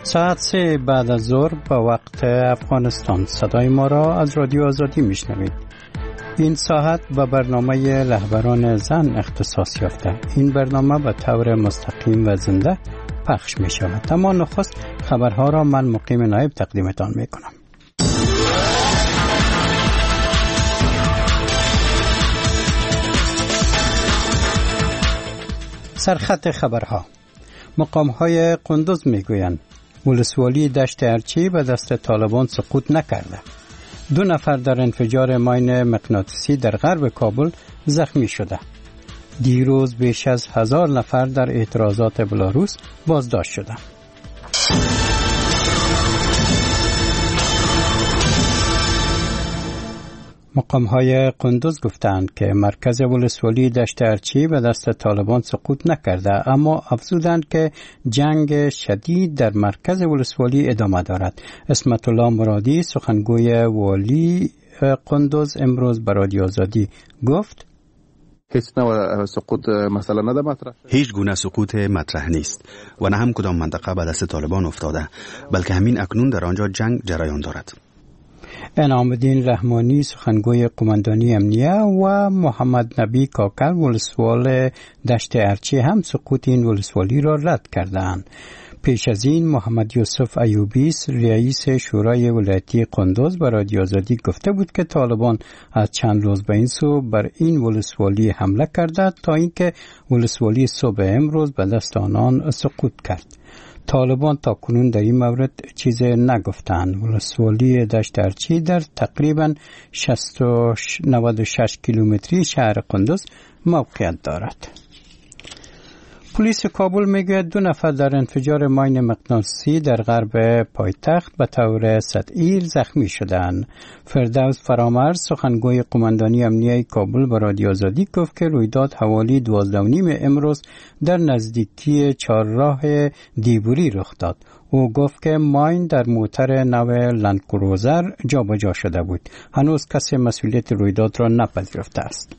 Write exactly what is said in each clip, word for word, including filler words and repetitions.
ساعت سه بعد از ظهر به وقت افغانستان صدای ما را از رادیو آزادی میشنوید. این ساعت به برنامه رهبران زن اختصاص یافته. این برنامه به طور مستقیم و زنده پخش می شود. اما نخست خبرها را من مقیم نایب تقدیمتان می کنم. سرخط خبرها. مقام‌های قندوز میگویند ولسوالی دشت ارچی به دست طالبان سقوط نکرده. دو نفر در انفجار ماین مغناطیسی در غرب کابل زخمی شده. دیروز بیش از هزار نفر در اعتراضات بلاروس بازداشت شدند. مقام‌های قندوز گفتند که مرکز ولسوالی دشت ارچی به دست طالبان سقوط نکرده، اما افزودند که جنگ شدید در مرکز ولسوالی ادامه دارد. اسمت الله مرادی سخنگوی والی قندوز امروز به رادیو آزادی گفت هیچ نوع سقوط مثلا نده مطرح هیچ گونه سقوط مطرح نیست و نه هم کدام منطقه به دست طالبان افتاده، بلکه همین اکنون در آنجا جنگ جریان دارد. انعام الدین رحمانی سخنگوی قماندانی امنیه و محمد نبی کاکل ولسوال دشت ارچی هم سقوط این ولسوالی را رد کردند. پیش از این محمد یوسف ایوبی رئیس شورای ولایتی قندوز به رادیو آزادی گفته بود که طالبان از چند روز به این سو بر این ولسوالی حمله کرده تا اینکه ولسوالی صبح امروز به دست آنان سقوط کرد. طالبان تا کنون در این مورد چیز نگفتند. ولسوالی دشت ارچی در تقریباً نود و شش کیلومتری شهر قندوز موقعیت دارد. پلیس کابل میگوید دو نفر در انفجار ماین مغناطیسی در غرب پایتخت به طور سطحی زخمی شدند. فردوس فرامرز سخنگوی قماندانی امنیه کابل به رادیو آزادی گفت که رویداد حوالی دوازده و نیم امروز در نزدیکی چهارراه دیبوری رخ داد. او گفت که ماین در موتر نو لندکروزر جابجا شده بود. هنوز کسی مسئولیت رویداد را نپذیرفته است.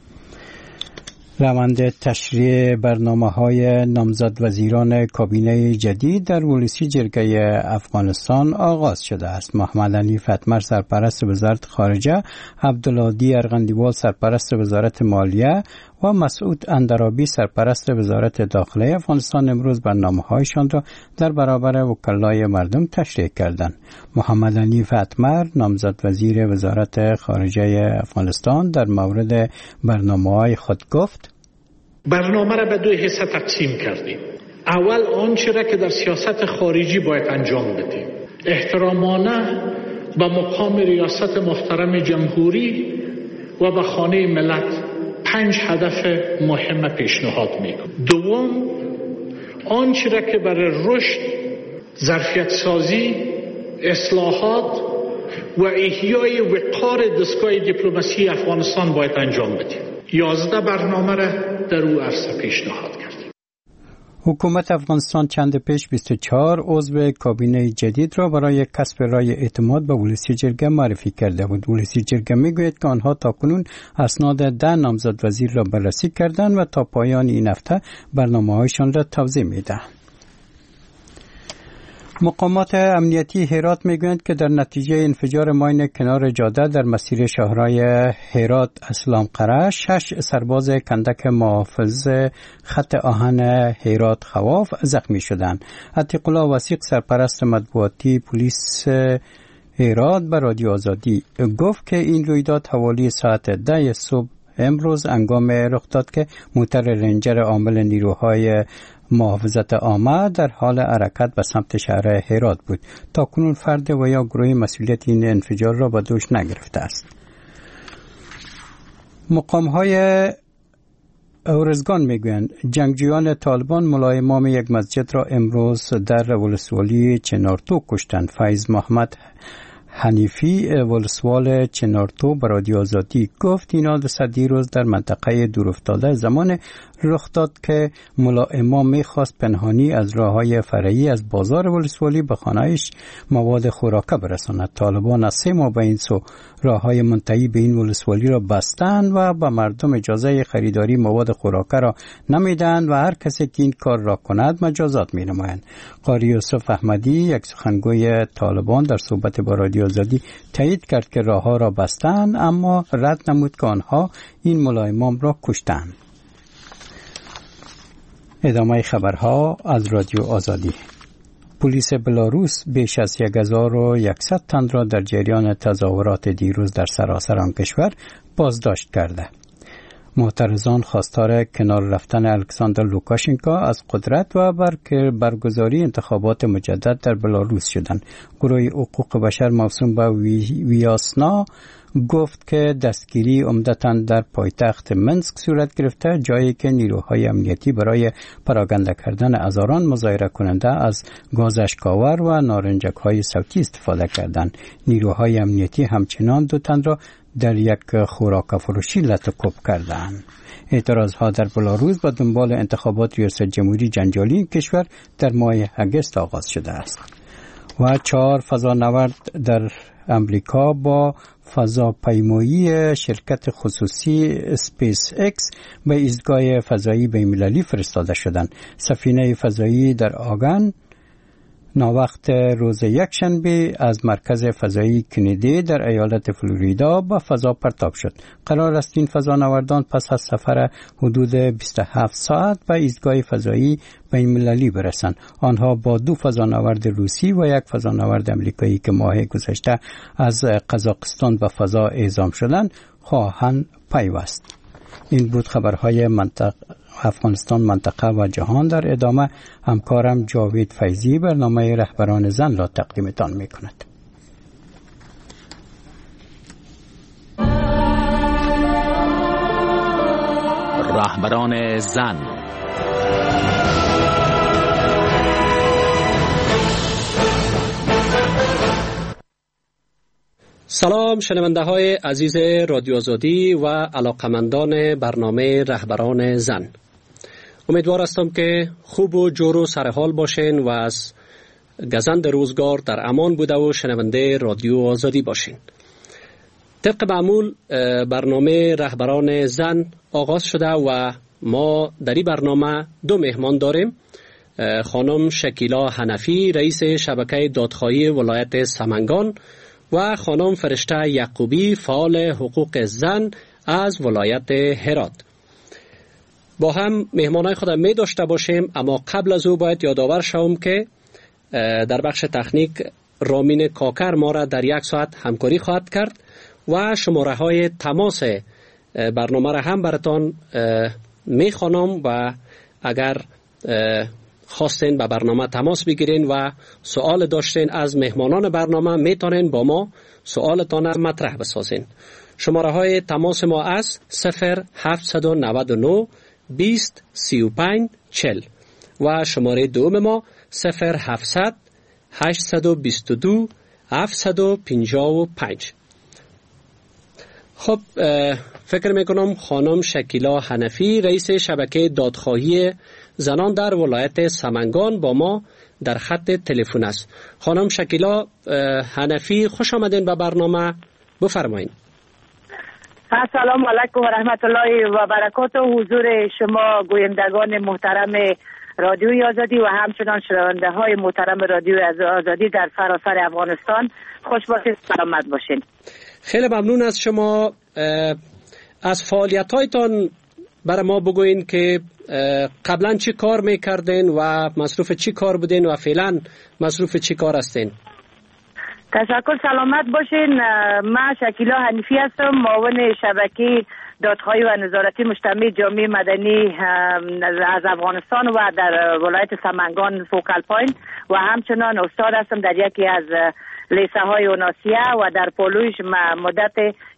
روند تشریع برنامه‌های نامزد وزیران کابینه جدید در ولسی جرگه افغانستان آغاز شده است. محمد حنیف اتمر سرپرست وزارت خارجه، عبدالهادی ارغندیوال سرپرست وزارت مالیه و مسعود اندرابی سرپرست وزارت داخله افغانستان امروز برنامه‌هایشان را در برابر وکلای مردم تشریح کردند. محمد حنیف اتمر نامزد وزیر وزارت خارجه افغانستان در مورد برنامه‌های خود گفت: برنامه را به دو حصه تقسیم کردیم. اول آنچه را که در سیاست خارجی باید انجام بدیم. احترامانه به مقام ریاست محترم جمهوری و به خانه ملت پنج هدف مهم پیشنهاد میکنم. دوم آنچه را که برای رشد، ظرفیت سازی، اصلاحات و احیای وقار دستگاه دیپلماسی افغانستان باید انجام بدیم. یازده برنامه را در او عرصه پیشنهاد کردیم. حکومت افغانستان چند پیش بیست و چهار عضو کابینه جدید را برای کسب رای اعتماد به ولسی جرگه معرفی کرده بود. ولسی جرگه میگوید که آنها تاکنون اسناد ده نامزد وزیر را بررسی کردند و تا پایان این هفته برنامه‌هایشان را توضیح میدهند. مقامات امنیتی هرات میگویند که در نتیجه انفجار ماین کنار جاده در مسیر شاهراه هرات اسلام قره شش سرباز کندک محافظ خط آهن هرات خواف زخمی شدند. عتیق الله وثیق سرپرست مطبوعاتی پلیس هرات به رادیو آزادی گفت که این رویداد حوالی ساعت ده صبح امروز هنگام رخ داد که موتر رنجر عامل نیروهای محافظت عامه در حال حرکت به سمت شهر هرات بود. تا کنون فرد و یا گروه مسئولیت این انفجار را به دوش نگرفته است. مقام‌های اورزگان میگویند جنگجویان طالبان ملای امام یک مسجد را امروز در ولسوالی چنارتو کشتند. فیض محمد حنیفی ولسوال چنارتو به رادیو آزادی گفت این حادثه دیروز در منطقه دورافتاده زمان رخ داد که ملا امام میخواست پنهانی از راههای فرعی از بازار ولسوالی به خانه‌اش مواد خوراکه برساند. طالبان از سه ماه به این سو راههای منتهی به این ولسوالی را بستند و به مردم اجازه خریداری مواد خوراکه را نمیدهند و هر کسی که این کار را کند مجازات مینمایند. قاری یوسف احمدی یک سخنگوی طالبان در صحبت با رادیو آزادی تایید کرد که راهها را بستند، اما رد نمود که آنها این ملا امام را کشتند. ادامه خبرها از رادیو آزادی. پلیس بلاروس بیش از یک هزار و یکصد تن را در جریان تظاهرات دیروز در سراسر آن کشور بازداشت کرده. معترضان خواستار کنار رفتن الکساندر لوکاشنکو از قدرت و برگزاری انتخابات مجدد در بلاروس شدند. گروه حقوق بشر موسوم به ویاسنا گفت که دستگیری عمدتاً در پایتخت منسک صورت گرفته، جایی که نیروهای امنیتی برای پراکنده کردن هزاران مظاهره کننده از گاز اشک‌آور و نارنجک‌های صوتی استفاده کردند. نیروهای امنیتی همچنان دو تن را در یک خوراک فروشی لطکوب کردند. اعتراضها در بلاروس با دنبال انتخابات ریاست جمهوری جنجالی کشور در ماه اگست آغاز شده است. و چهار فضانورد در امریکا با فضاپیمایی شرکت خصوصی اسپیس اکس به ایستگاه فضایی بین‌المللی فرستاده شدند. سفینه فضایی در آگان ناوقت روز یکشنبه از مرکز فضایی کندی در ایالت فلوریدا به فضا پرتاب شد. قرار است این فضانوردان پس از سفر حدود بیست و هفت ساعت به ایستگاه فضایی بین‌المللی برسند. آنها با دو فضانورد روسی و یک فضانورد امریکایی که ماه گذشته از قزاقستان به فضا اعزام شدند خواهند پیوست. این بود خبرهای منطقه افغانستان، منطقه و جهان. در ادامه همکارم جاوید فیضی برنامه رهبران زن را تقدیمتان می کند. رهبران زن. سلام شنونده های عزیز رادیو آزادی و علاقمندان برنامه رهبران زن. امیدوار هستم که خوب و جور و سرحال باشین و از گزند روزگار در امان بوده و شنونده رادیو آزادی باشین. طبق معمول برنامه رهبران زن آغاز شده و ما در این برنامه دو مهمان داریم. خانم شکیلا حنفی رئیس شبکه دادخواهی ولایت سمنگان و خانم فرشته یعقوبی فعال حقوق زن از ولایت هرات. با هم مهمانای خود می داشته باشیم، اما قبل از او باید یادآور شوم که در بخش تکنیک رامین کاکر ما را در یک ساعت همکاری خواهد کرد و شماره های تماس برنامه را هم براتان می خوانم و اگر خواستین به برنامه تماس بگیرین و سوال داشتین از مهمانان برنامه میتونین با ما سوالتان را مطرح بسازین. شماره های تماس ما از صفر هفت نه نه بیست سی و پنج چل و شماره دوم ما صفر هفتصد هشتصد و بیست و دو هفتصد و پنجاه و پنج. خب فکر میکنم خانم شکیلا حنفی رئیس شبکه دادخواهی زنان در ولایت سمنگان با ما در خط تلفن است. خانم شکیلا حنفی خوش آمدین به برنامه، بفرمایید. السلام علیکم و رحمت الله و برکاته. حضور شما گویندگان محترم رادیوی آزادی و همچنان شنونده های محترم رادیوی آزادی در سراسر افغانستان خوش باشید، سلامت باشین. خیلی ممنون از شما. از فعالیت هایتان برای ما بگوین که قبلا چی کار میکردین و مصروف چی کار بودین و فعلا مصروف چی کار هستین؟ تشکر، سلامت باشین. من شکیلا حنیفی هستم، معاون شبکه دادخواهی و نظارتی مجتمع جامعه مدنی از افغانستان و در ولایت سمنگان فوکال پوینت و همچنان استاد هستم در یکی از لیسه های اوناسیه و در پولویش مدت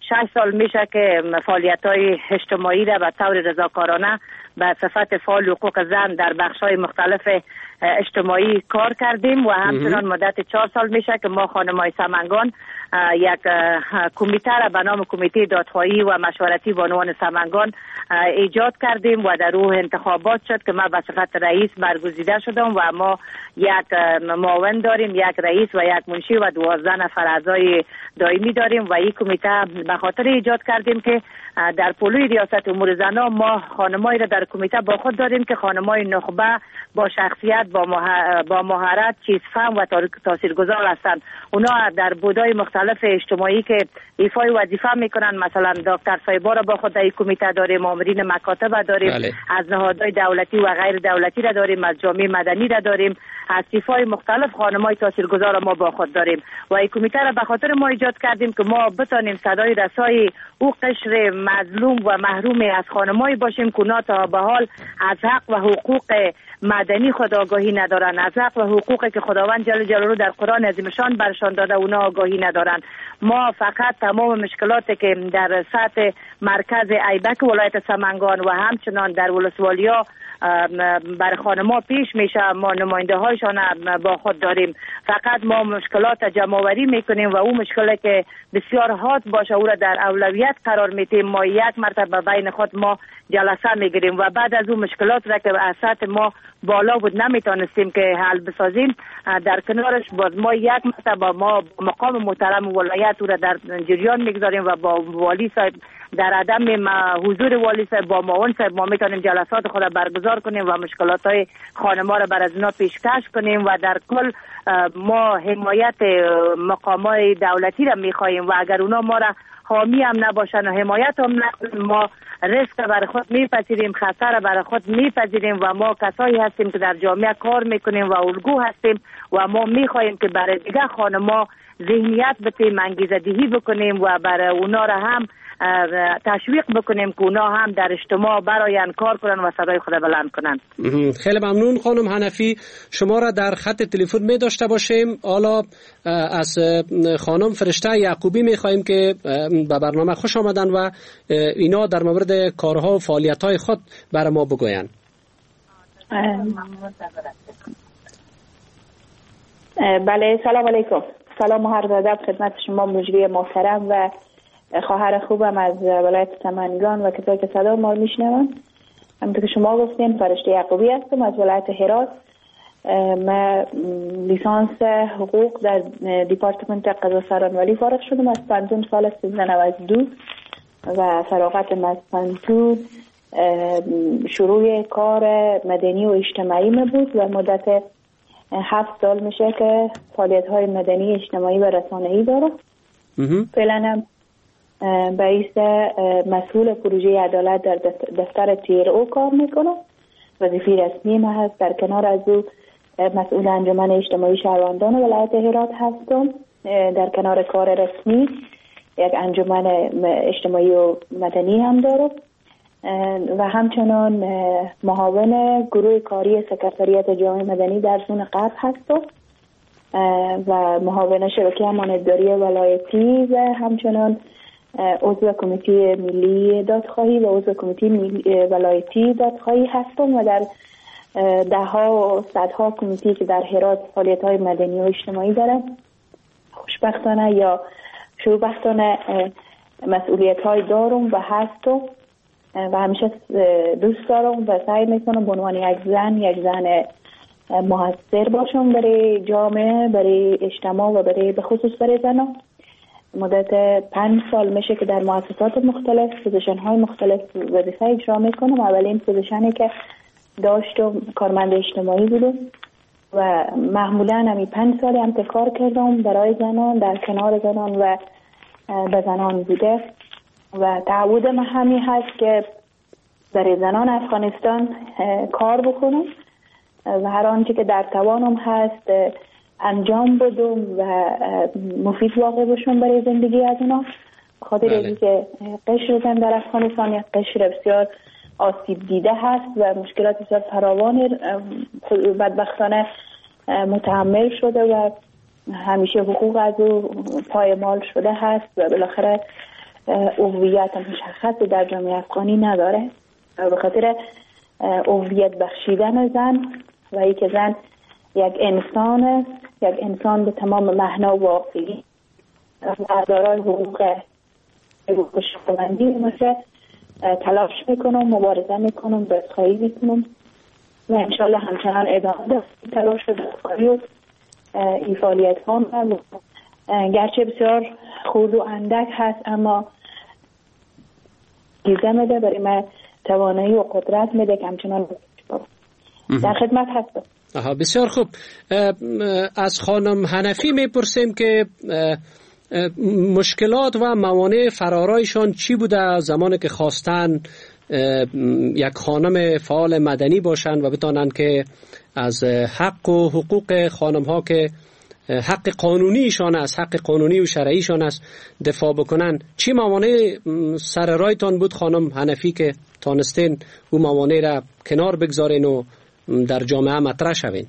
شش سال میشه که فعالیت‌های اجتماعی را به طور رضاکارانه به صفت فعال حقوق زن در بخش‌های مختلف اجتماعی کار کردیم و همچنان مدت چهار سال میشه که ما خانم‌های سمنگان یک کمیته را به نام کمیته دادخواهی و مشورتی بانوان سمنگان ایجاد کردیم و در او انتخابات شد که من به صفت رئیس برگزیده شدم و ما یک معاون داریم، یک رئیس و یک منشی و دوازده نفر اعضای دائمی داریم و این کمیته به خاطر ایجاد کردیم که در پلوی ریاست امور زنان ما خانمایی را در کمیته با خود داریم که خانمای نخبه با شخصیت، با با مهارت، چیزفهم و تاثیرگذار هستند. اونا در بودای مختلف اجتماعی که ایفای وظیفه میکنن، مثلا دکتر صاحبا را با خود در کمیته داریم، مامورین مکاتب داریم، بله. از نهادهای دولتی و غیر دولتی را داریم، از جامعه مدنی را داریم، از صفای مختلف خانمای تاثیرگذار ما با خود داریم و این کمیته را به خاطر ما ایجاد کردیم که ما بتانیم صدای رسای او قشر مظلوم و محروم از خانمایی باشیم که اونا تا به حال از حق و حقوق مدنی خود آگاهی ندارن، از حق و حقوقی که خداوند جل جلاله در قرآن عظیمشان برشان داده اونا آگاهی ندارن. ما فقط تمام مشکلاتی که در سطح مرکز ایبک ولایت سمنگان و همچنان در ولسوالیا بر خانم‌ها پیش میشه، ما نماینده هایشان با خود داریم. فقط ما مشکلات جمع‌آوری میکنیم و اون مشکلی که بسیار حاد باشه او را در اولویت قرار میدیم. ما یک مرتبه بین خود ما جلسه میگیریم و بعد از اون مشکلات را که از سطح ما بالا بود نمیتونستیم که حل بسازیم، در کنارش باز ما یک مرتبه ما مقام محترم ولایت او را در جریان میگذاریم و با والی صاحب در عدم حضور والی صاحب با معاون صاحب ما میتونیم جلسات خود را برگزار کنیم و مشکلات های خانم‌ها را بر از اونا پیشکش کنیم و در کل ما حمایت مقامات دولتی را میخواهیم و اگر اونا ما را حامی هم نباشن و حمایت هم نکنن ما ریسک برای خود میپذیریم، خطر برای خود میپذیریم و ما کسایی هستیم که در جامعه کار میکنیم و الگو هستیم و ما میخواهیم که برای دیگه خانم‌ها ذهنیت بتیم، انگیزه دهی بکنیم و برای اونا را هم تشویق بکنیم که اونا هم در اجتماع براین کار کنن و صدای خود بلند کنن. خیلی ممنون خانم حنفی. شما را در خط تلفن می داشته باشیم. حالا از خانم فرشته یعقوبی می خواهیم که به برنامه خوش آمدن و اینا در مورد کارها و فعالیت‌های خود برای ما بگوین. بله، سلام علیکم. سلام و عرض ادب خدمت شما مجری محترم و خواهر خوبم از ولایت سمنگان و کسایی که صدا ما میشنون. همونطور که شما گفتین فرشته یعقوبی هستم از ولایت هرات. من لیسانس حقوق در دیپارتمنت قضا سرانولی فارغ شدم از پنجم سال سیزده نود و دو و فراغتم از پنجم شروع کار مدنی و اجتماعی می بود و مدت هفت سال میشه که فعالیت های مدنی اجتماعی و رسانه‌ای دارم. فعلا هم رئیس مسئول پروژه عدالت در دفتر تیر او کار میکنم. وظیفه رسمی ما هست. در کنار از او مسئول انجمن اجتماعی شهروندان ولایت هرات هستم. در کنار کار رسمی یک انجمن اجتماعی و مدنی هم دارم و همچنان معاون گروه کاری سکرتریات جامعه مدنی در زون غرب هستم و معاون شبکه امانتداری ولایتی و همچنان عضو کمیته ملی دادخواهی و عضو کمیته ولایتی دادخواهی هستم و در ده ها و صدها کمیته که در هرات فعالیت های مدنی و اجتماعی دارم. خوشبختانه یا شوربختانه مسئولیت های دارم و هستم و همیشه دوست دارم و سعی میکنم به عنوان یک زن یک زن موثر باشم برای جامعه، برای اجتماع و برای به خصوص برای زنان. مدت پنج سال میشه که در مؤسسات مختلف پوزیشن های مختلف وظیفه اجرا میکنم. اولین پوزیشنی که داشتم کارمند اجتماعی بودم و معمولا همین پنج سالی هم کار کردم برای زنان، در کنار زنان و به زنان بوده و تعهد من همین هست که برای زنان افغانستان کار بکنم و هر آنچه که در توانم هست انجام بدم و مفید واقع باشم برای زندگی از اونا. خاطر اینکه که قشر زن در افغانستان یک قشر بسیار آسیب دیده هست و مشکلات بسیار فراوان بدبختانه متحمل شده و همیشه حقوق از او پایمال شده هست و بالاخره هویت مشخص در جامعه افغانی نداره. به خاطر هویت بخشیدن زن و ای که زن یک انسان است، یک انسان به تمام معنا و واقعی و دارای حقوق حقوق شهروندی باشه، تلاش میکنم، مبارزه میکنم، بازخواهی میکنم و انشالله همچنان ادامه دارم تلاش و بازخواهی و این فعالیت ها. گرچه بسیار خرد و اندک هست اما گیزه میده برای من توانایی و قدرت میده که همچنان در خدمت هستم. آها بسیار خوب. از خانم حنفی میپرسیم که مشکلات و موانع فرارایشان چی بوده زمانی که خواستن یک خانم فعال مدنی باشند و بتانند که از حق و حقوق خانم ها که حق قانونیشان است، حق قانونی و شرعیشان است دفاع بکنن. چی موانع سر رایتان بود خانم حنفی که تانستین او موانع را کنار بگذارین و در جامعه مطرح شوین؟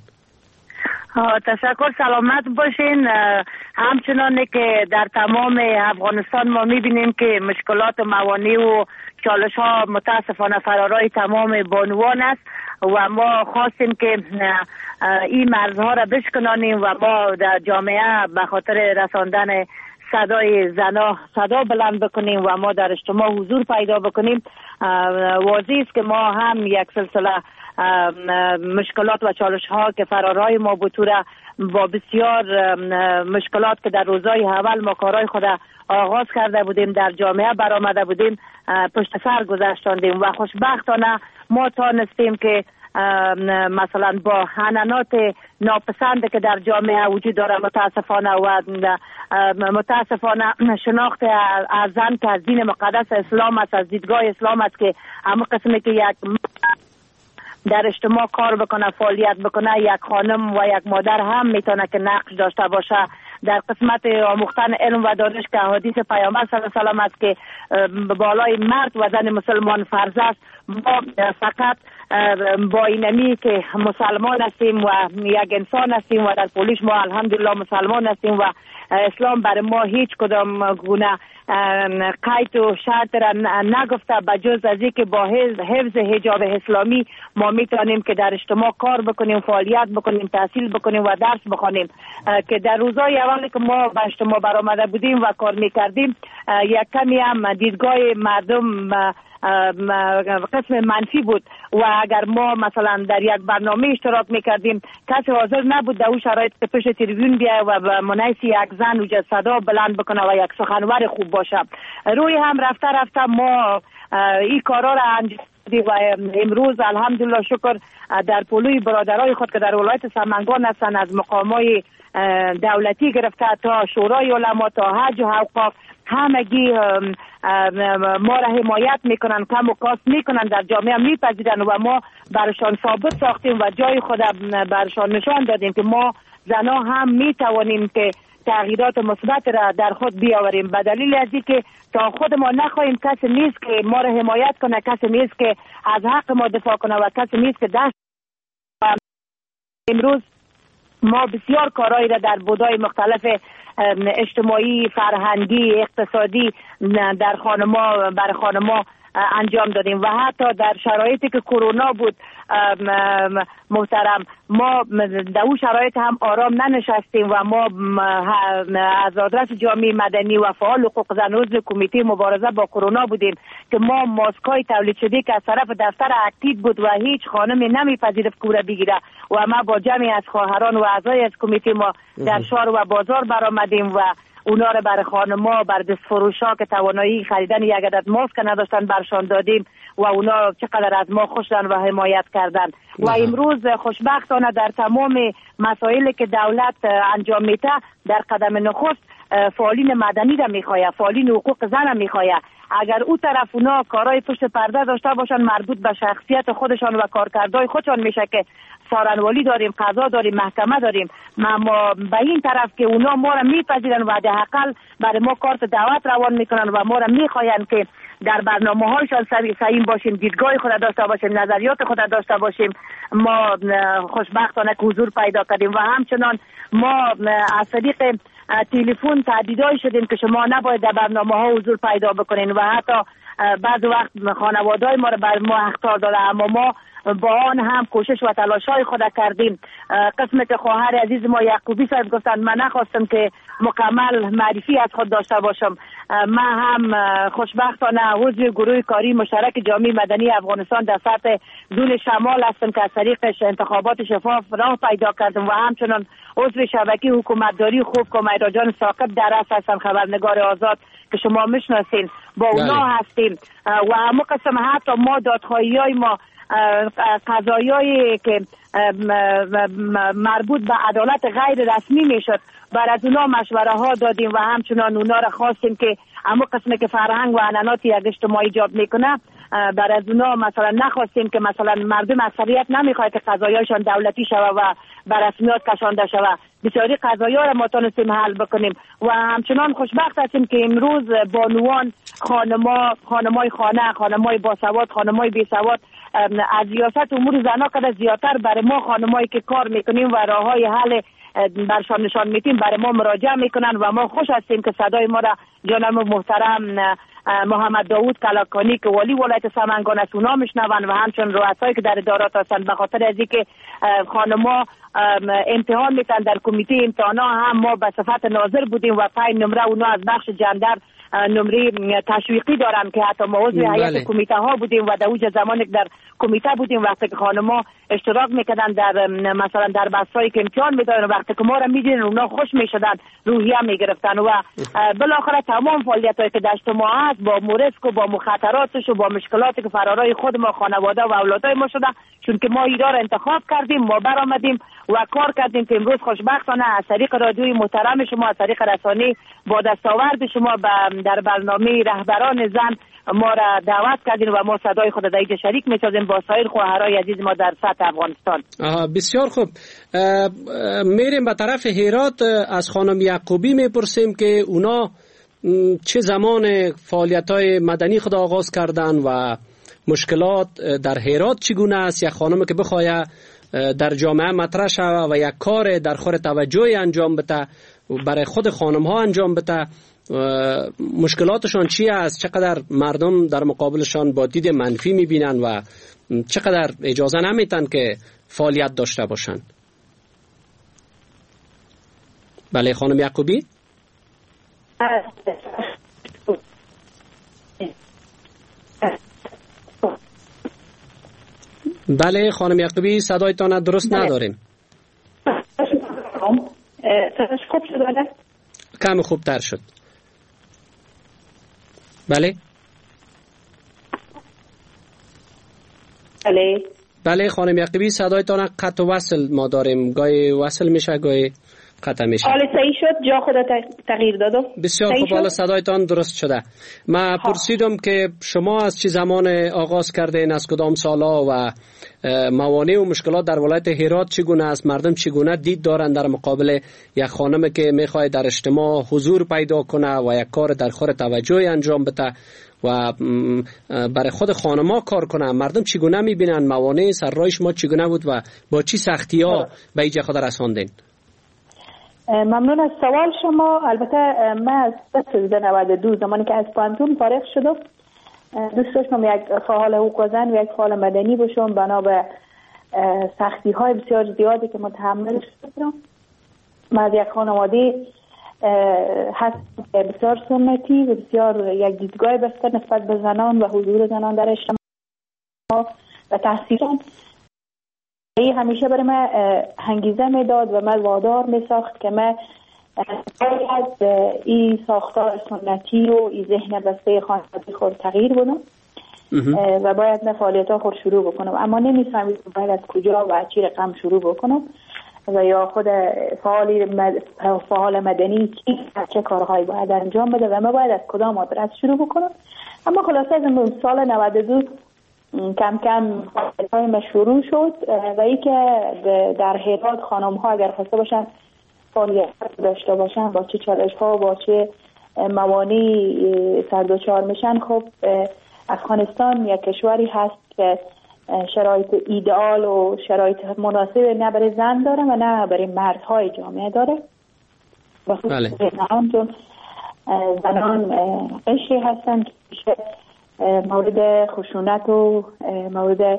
تشکر، سلامت باشین. همچنان که در تمام افغانستان ما میبینیم که مشکلات و موانع و چالش ها متاسفانه فرارای تمام بانوان است و ما خواستیم که این مرزها را بشکنانیم و ما در جامعه به خاطر رساندن صدای زنا صدا بلند بکنیم و ما در اجتماع حضور پیدا بکنیم. واضح است که ما هم یک سلسله مشکلات و چالش ها که فرارای ما بود را با بسیار مشکلات که در روزهای اول ما کارهای خود آغاز کرده بودیم در جامعه برآمده بودیم پشت سر گذاشتاندیم و خوشبختانه ما تانستیم که مثلا با حنانات ناپسند که در جامعه وجود داره متاسفانه و متاسفانه شناخت از زن که از دین مقدس اسلام است، از دیدگاه اسلام است که همه قسمی که یک در اجتماع کار بکنه، فعالیت بکنه، یک خانم و یک مادر هم میتونه که نقش داشته باشه در قسمت آموختن علم و دانش که حدیث پیامبر صلی الله علیه و آله است که بالای مرد و زن مسلمان فرض است. ما فقط با اینمی که مسلمان هستیم و یک انسان هستیم و در پولیش ما الحمدلله مسلمان هستیم و اسلام برای ما هیچ کدام گونه قید و شرط را نگفته بجز از اینکه با حفظ حجاب اسلامی ما میتونیم که در اجتماع کار بکنیم، فعالیت بکنیم، تحصیل بکنیم و درس بخونیم. که در روزهای اولی که ما به اجتماع برآمده بودیم و کار میکردیم یک کمی هم دیدگاه مردم قسم منفی بود و اگر ما مثلا در یک برنامه اشتراک میکردیم کسی حاضر نبود در اون شرایط که پشت تلویزیون بیاید و به منیس یک زن و صدا بلند بکنه و یک سخنور خوب باشه. روی هم رفته رفته ما این کارا را انجام و امروز الحمدلله شکر در پلوی برادرای خود که در ولایت سمنگان هستند از مقامای دولتی گرفته تا شورای علما تا حج و اوقاف همگی ما را حمایت میکنن، کم و کاست میکنن، در جامعه میپذیرن و ما برشان ثابت ساختیم و جای خود برشان نشان دادیم که ما زنا هم میتوانیم که تغییرات مثبت را در خود بیاوریم. به دلیل از اینکه تا خود ما نخواهیم کسی نیست که ما را حمایت کنه، کسی نیست که از حق ما دفاع کنه و کسی نیست که دست. امروز ما بسیار کارهایی را در بودای مختلف اجتماعی، فرهنگی، اقتصادی در خانما بر خانما انجام دادیم و حتی در شرایطی که کرونا بود محترم ما در اون شرایط هم آرام ننشستیم و ما از آدرس جامعه مدنی و فعال حقوق زن عضو کمیته مبارزه با کرونا بودیم که ما ماسکای تولید شده که از طرف دفتر اکتیو بود و هیچ خانمی نمیپذیرفت که بگیره و ما با جمعی از خواهران و اعضای از کمیته ما در شهر و بازار برآمدیم و اونا رو برای خانما بر دست فروشا که توانایی خریدن یک عدد ماسک نداشتن برشان دادیم و اونا چقدر از ما خوش شدن و حمایت کردن و امروز خوشبختانه در تمام مسائلی که دولت انجام میده در قدم نخست فعالین مدنی را میخواه، فعالین حقوق زن را میخواه. اگر او طرف اونا کارهای پشت پرده داشته باشن مربوط به شخصیت خودشان و کارکردهای خودشان میشه که سارنوالی داریم، قضا داریم، محکمه داریم، ما به این طرف که اونا ما را میپذیرن و در حقل برای ما کارت دعوت روان میکنن و ما را میخواین که در برنامه هایشان سعیم باشیم، دیدگاه خود داشته باشیم، نظریات خود داشته باشیم. ما خوشبختانه که حضور پیدا کردیم و همچنان ما از طریق تلفن تهدیدای شدیم که شما نباید در برنامه ها حضور پیدا بکنین و حتی بعض وقت خانواده‌های ما رو بر ما اخطار داده، اما ما با آن هم کوشش و تلاش‌های خود کردیم. قسمت که خواهر عزیز ما یعقوبی صاحب گفتن من نخواستم که مکمل معرفی از خود داشته باشم. من هم خوشبختانه عضو گروه کاری مشترک جامعه مدنی افغانستان در سطح زون شمال هستم که از طریقش انتخابات شفاف راه پیدا کردم و همچنان عضو شبکه حکومتداری خوب که مهراجان ثاقب در رأس هستن، خبرنگار آزاد که شما میشناسین، با اونا هستیم و همه قسم حتی ما دادخواهی‌های ما قضایایی که مربوط به عدالت غیر رسمی میشد بر از اونا مشوره ها دادیم و همچنان اونا را خواستیم که اما قسمی که فرهنگ و عنعنات یک اجتماع ایجاب میکنه بر از اونا مثلا نخواستیم که مثلا مردم اکثریت نمیخواد که قضایاشان دولتی شوه و بر رسمیات کشانده شوه. بسیاری قضایا را ما تونستیم حل بکنیم و همچنان خوشبخت هستیم که امروز بانوان، خانما، خانمای خانه، خانمای باسواد، خانمای بیسواد از ریاست امور زنا کده زیادتر برای ما خانمایی که کار میکنیم و راههای حل برشان نشان میتیم برای ما مراجعه میکنن و ما خوش هستیم که صدای ما را جناب محترم محمد داوود کلاکانی که والی ولایت سمنگان است اونا میشنون و همچنین رؤسایی که در ادارات هستند. به خاطر از اینکه خانما امتحان میتن در کمیته امتحانا هم ما به صفت ناظر بودیم و پای نمره اونا از بخش جندر نمره تشویقی دارن که حتی ما عضو هیئت کمیته ها بودیم و در اوج زمانی که در کمیته بودیم وقتی که خانما اشتراک میکردن در مثلا در بحثایی که امتحان میدادن وقتی که ما را میدیدن اونا خوش میشدن، روحیه میگرفتن و بالاخره تمام فعالیتایی که در اجتماع هست با مورسک و با مخاطراتش و با مشکلاتی که فرارای خود ما خانواده و اولادای ما شده، چون که ما ایران را انتخاب کردیم، ما برآمدیم و کار کردیم که امروز خوشبختانه از طریق رادیوی محترم شما، از طریق رسانه با دستاورد شما در برنامه رهبران زن ما را دعوت کردین و ما صدای خود در اینجا شریک می‌سازیم با سایر خواهرای عزیز ما در سطح افغانستان. بسیار خوب. میریم به طرف هرات، از خانم یعقوبی میپرسیم که اونا چه زمان فعالیت‌های مدنی خود آغاز کردن و مشکلات در هرات چگونه است. یک خانم که بخواد در جامعه مطرح شود و یک کار در خور توجهی انجام بده برای خود خانم ها انجام بده، مشکلاتشان چی است، چقدر مردم در مقابلشان با دید منفی میبینن و چقدر اجازه نمیتن که فعالیت داشته باشن. بله خانم یعقوبی. بله خانم یعقوبی صدایتان درست نداریم. صداش خوب شد؟ کم خوبتر شد. بله بله بله خانم یعقوبی صدایتان قطع و وصل ما داریم، گاهی وصل میشه گاهی قطع میشه. حالا صحیح شد؟ جا خودت تغییر دادم. بسیار خوب، حالا صدایتان درست شده. من پرسیدم که شما از چه زمان آغاز کردین، از کدام سالا و موانع و مشکلات در ولایت هرات چگونه است، مردم چگونه دید دارن در مقابل یک خانم که میخواد در اجتماع حضور پیدا کنه و یک کار در خور توجهی انجام بده و برای خود خانما کار کنه، مردم چگونه میبینن، موانع سر شما چگونه بود و با چی سختی ها به اینجا خود رساندین؟ ممنون از سوال شما. البته من از سال نود و دو زمانی که از پانتون فارغ شدم دوست داشتم یک فعال حقوق زن و یک فعال مدنی باشم، بنا به سختی های بسیار زیادی که متحمل شدم. من از یک خانواده هست بسیار سنتی و بسیار یک دیدگاه بسته نسبت به زنان و حضور زنان در اجتماع و تحصیلان. این همیشه برای من انگیزه میداد و من وادار می ساخت که من باید این ساختار سنتی و این ذهن بسته خانواده خود تغییر بدم و باید من فعالیت ها خود شروع بکنم، اما نمی‌فهمیدم باید از کجا و چی رقم شروع بکنم و یا خود فعالی مد... فعال مدنی چی چه کارهایی باید انجام بده و من باید از کدام آدرس شروع بکنم. اما خلاصه از سال نود و دو کم کم فعالیت‌های ما شروع شد و ای که در هرات خانم ها اگر خواسته باشن فعالیت داشته باشن با چه چالش ها و با چه موانعی سردوچار میشن. خب افغانستان یک کشوری هست که شرایط ایدئال و شرایط مناسب نه برای زن داره و نه برای مردهای جامعه داره بله. زنان چون زنان قشری هستن که مورد خشونت و مورد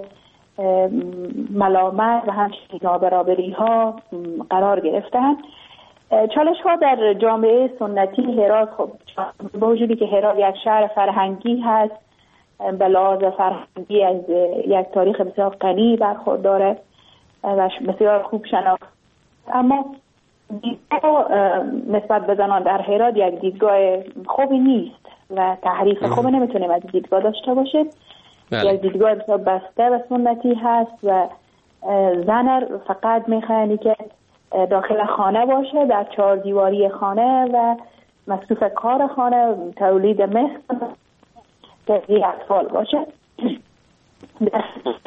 ملامت و همچنین نابرابری ها قرار گرفتن. چالش ها در جامعه سنتی هرات، خب با وجودی که هرات یک شهر فرهنگی هست، به لحاظ فرهنگی از یک تاریخ بسیار غنی برخورداره و بسیار خوب شناخته، اما دیدگاه نسبت به زنان در هرات یک دیدگاه خوبی نیست و تحریف خوبی نمیتونیم از دیدگاه داشته باشیم. یک دیدگاه بسیار بسته و سنتی هست و زن فقط میخواهی که داخل خانه باشه، در چهار دیواری خانه و مصروف کار خانه، تولید مثل تربیت اطفال باشه. در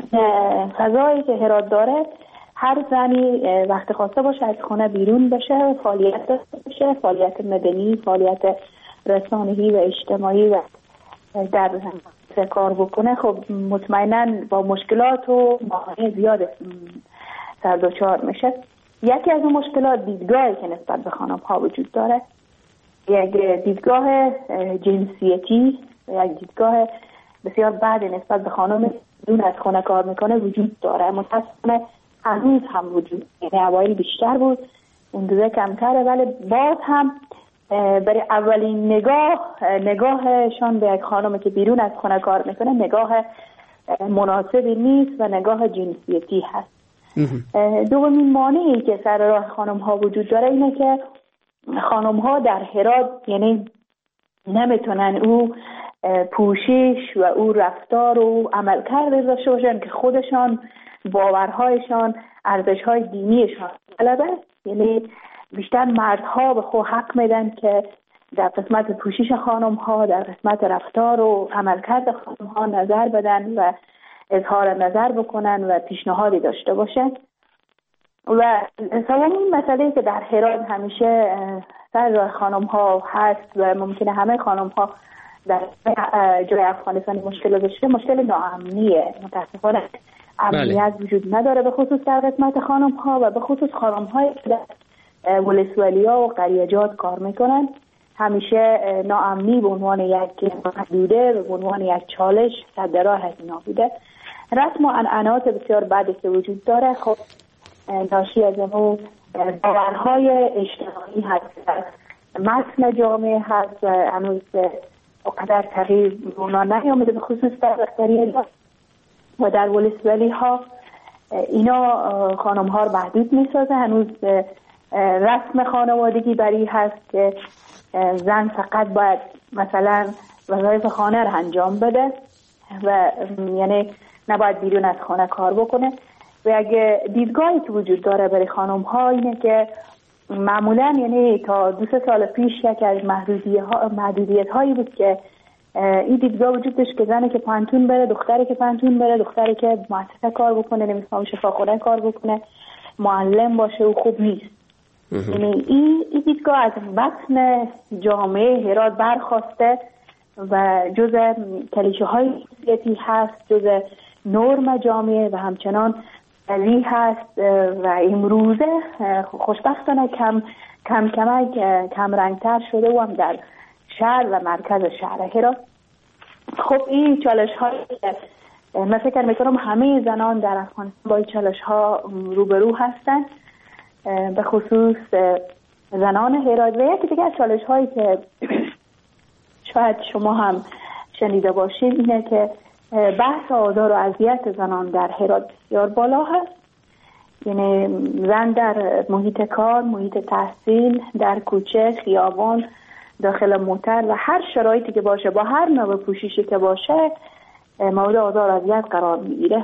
فضایی که هرات داره هر زنی وقت خواسته باشه از خانه بیرون بشه، فعالیت داشته باشه، فعالیت مدنی، فعالیت رسانه‌ای و اجتماعی و در کار بکنه، خب مطمئناً با مشکلات و معاناة زیاد سر دچار میشه. یکی از اون مشکلات دیدگاهی که نسبت به خانم ها وجود داره، یک دیدگاه جنسیتی، یک دیدگاه بسیار بد نسبت به خانم دون از خانه کار میکنه وجود داره. متاسفانه هنوز هم وجود، یعنی اوایل بیشتر بود، اون دوزه کمتره، ولی باز هم برای اولین نگاه نگاهشان به یک خانم که بیرون از خانه کار میکنه نگاه مناسبی نیست و نگاه جنسیتی هست. دومین مانعی که سر راه خانم ها وجود داره اینه که خانم ها در هرات یعنی نمیتونن او پوشش و او رفتار و عمل کرده داشته باشن که خودشان باورهایشان، ارزش‌های دینیشان طلبه. یعنی بیشتر مردها به خود حق میدن که در قسمت پوشش خانم ها، در قسمت رفتار و عملکرد خانم ها نظر بدن و اظهار نظر بکنن و پیشنهادی داشته باشن. و سومین مسئله که در هرات همیشه سر راه خانم ها هست و ممکنه همه خانم ها در جای افغانستان مشکل داشته، مشکل ناامنیه. متاسفانه امنیت وجود نداره، به خصوص در قسمت خانم ها و به خصوص خانم های در ولسوالی‌ها و قریجات کار میکنن. همیشه ناامنی به عنوان یک محدوده، به عنوان یک چالش صد راه از اینا بوده. رسم و عنعنات بسیار بدی که وجود داره، خب ناشی از اون باورهای اجتماعی هست، متن جامعه هست و هنوز اقدر تغییر اونا نیامده، به خصوص در قریجات و در ولسوالی‌ها اینا خانم ها رو محدود میسازه. هنوز رسم خانوادگی بری هست که زن فقط باید مثلا وظایف خانه رو انجام بده و یعنی نباید بیرون از خانه کار بکنه. و اگه دیدگاهی که وجود داره برای خانم ها اینه که معمولا یعنی تا دو سه سال پیش یک از محدودیت هایی بود که این دیدگاه وجود داشت که زنی که پانتون بره، دختری که پانتون بره، دختری که مؤسسه کار بکنه، نمی‌فهم شفاخانه کار بکنه، معلم باشه و خوب نیست. یعنی این دیدگاه از بطن جامعه هرات برخواسته و جزء کلیشه های جنسیتی هست، جزء نرم جامعه و همچنان قوی هست و امروزه خوشبختانه کم کم کم کم رنگتر شده و هم در شهر و مرکز شهر هرات. خب این چالش هایی که من فکر میکنم همه زنان در افغانستان با این چالش ها روبرو هستن، به خصوص زنان هرات. و یکی دیگه چالش هایی که شاید شما هم شنیده باشید اینه که بحث آزار و اذیت زنان در هرات بسیار بالا هست. یعنی زن در محیط کار، محیط تحصیل، در کوچه، خیابان، داخل موتر و هر شرایطی که باشه، با هر نوع پوششی که باشه، مورد آزار و اذیت قرار میگیره.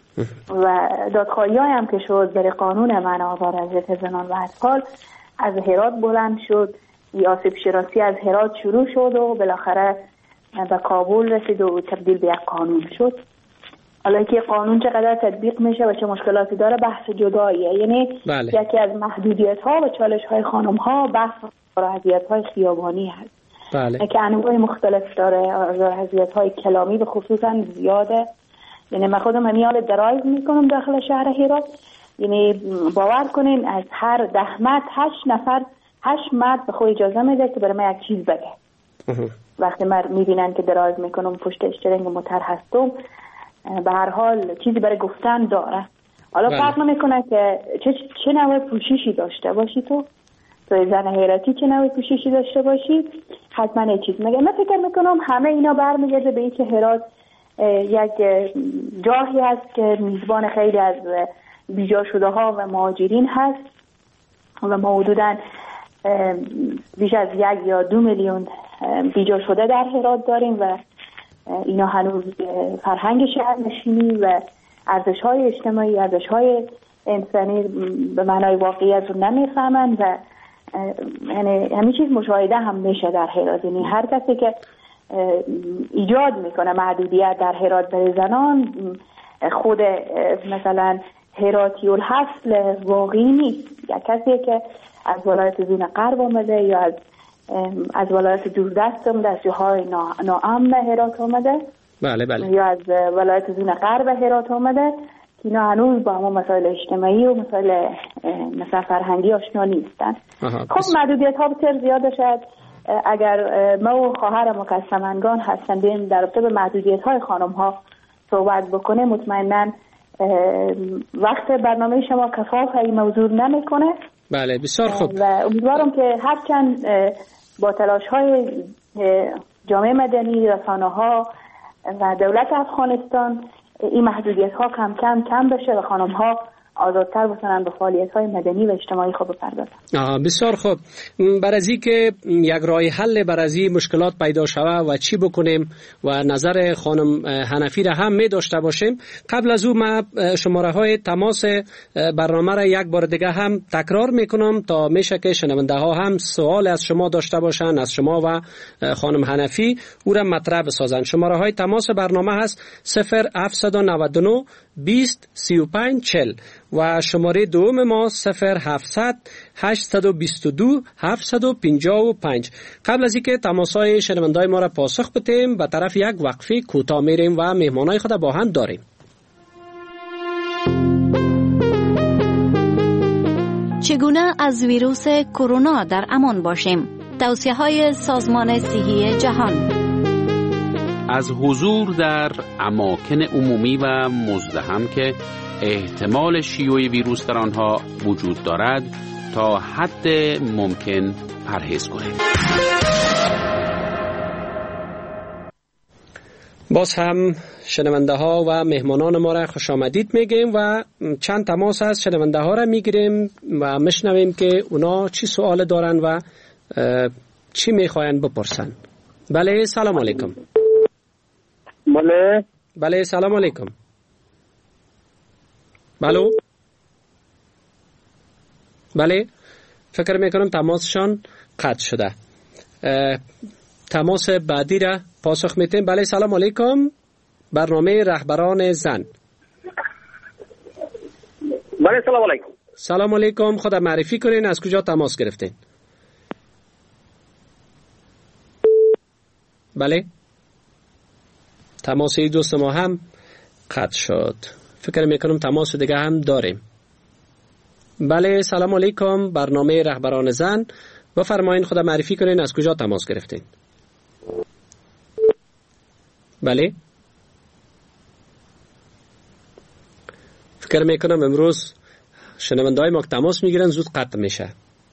و دادخواهی هم که شد برای قانون منع آزار و اذیت زنان و اطفال از هرات بلند شد، آسیب شناسی از هرات شروع شد و بالاخره به کابل رسید و تبدیل به یک قانون شد. حالا که قانون چقدر تطبیق میشه و چه مشکلاتی داره بحث جداییه. یعنی بله. یکی از محدودیت ها و چالش های خانم ها بحث اذیت های خیابانی هست. بله. که انواع مختلف داره. اذیت های کلامی به خصوصا زیاده. یعنی من خودم همیال درایو میکنم داخل شهر هرات. یعنی باور کنین از هر ده متر هشت نفر هشت مرد به خود اجازه میده که برای من یک چیز بگه. وقتی من میبینن که دراز میکنم پشت اشترنگ موتر هستم، به هر حال چیزی برای گفتن داره. حالا فرق نمیکنه که چه چه نوع پوششی داشته باشی، تو تو زن حیراتی چه نوع پوششی داشته باشی، حتما یه چیز میگه. من فکر میکنم همه اینا برمیگرده به اینکه هرات یک جاهی هست که میزبان خیلی از بیجا شده ها و مهاجرین هست و ما حدوداً بیش از یک یا دو میلیون بیجا شده در هرات داریم و اینا هنوز فرهنگ شهرنشینی و ارزش‌های اجتماعی، ارزش‌های انسانی به معنای واقعیت رو نمیفهمن و یعنی همین چیز مشاهده هم میشه در هرات. یعنی هر کسی که ایجاد میکنه محدودیت در هرات برای زنان خود مثلا هراتی الاصل واقعی نیست. یا کسی که از ولایت زون غرب آمده یا از از ولایت دوردست آمده، از جاهای ناامن هرات آمده، بله بله، یا از ولایت زون غرب هرات آمده که اینا هنوز با همون مسائل اجتماعی و مسائل مثلا فرهنگی آشنا نیستن. خب محدودیت ها بسیار زیاده. شاید اگر ما و خواهرم و کسمنگان هستن بیم در رابطه به محدودیت های خانم ها صحبت بکنه، مطمئناً وقت برنامه شما کفاف این موضوع نمیکنه. بله بسیار خوب و امیدوارم که هرچند با تلاش های جامعه مدنی، رسانه ها و دولت افغانستان این محدودیت ها کم کم کم بشه و خانم ها آزادتر بتونن به فعالیت های مدنی و اجتماعی خود بپردازن. بسیار خوب. بر از این که یک راه حل بر از این مشکلات پیدا شود و چی بکنیم و نظر خانم حنفی را هم می داشته باشیم، قبل از او من شماره های تماس برنامه را یک بار دیگه هم تکرار میکنم تا میشه که شنونده ها هم سوال از شما داشته باشن، از شما و خانم حنفی او را مطرح بسازن. شماره های تماس برنامه هست صفر هفت نه نه بیست سی و پنج چهل و شماره دوم ما صفر هفتصد هشتصد و بیست و دو هفتصد و پنجاه و پنج. قبل از اینکه تماس‌های شنونده‌های ما را پاسخ بدیم به طرف یک وقفه کوتاه میریم و مهمانای خود با هم داریم. چگونه از ویروس کرونا در امان باشیم؟ توصیه‌های سازمان صحی جهان. از حضور در اماکن عمومی و مزدحم که احتمال شیوع ویروس در آنها وجود دارد تا حد ممکن پرهیز کنید. باز هم شنونده ها و مهمانان ما را خوش آمدید میگیم و چند تماس از شنونده ها را میگیریم و میشنویم که اونا چی سوال دارن و چی میخواین بپرسن. بله سلام علیکم. بله بله سلام علیکم. بله بله فکر میکنم تماسشان قطع شده. تماس بعدی را پاسخ میتیم. بله سلام علیکم. برنامه رهبران زن. بله سلام علیکم. سلام علیکم. خود معرفی کنین، از کجا تماس گرفتین؟ بله تماس ای دوست ما هم قطع شد. فکر میکنم تماس دیگه هم داریم. بله سلام علیکم. برنامه رهبران زن. بفرمایین خود معرفی کنین، از کجا تماس گرفتین؟ بله فکر میکنم امروز شنونده های ما که تماس میگیرن زود قطع میشه.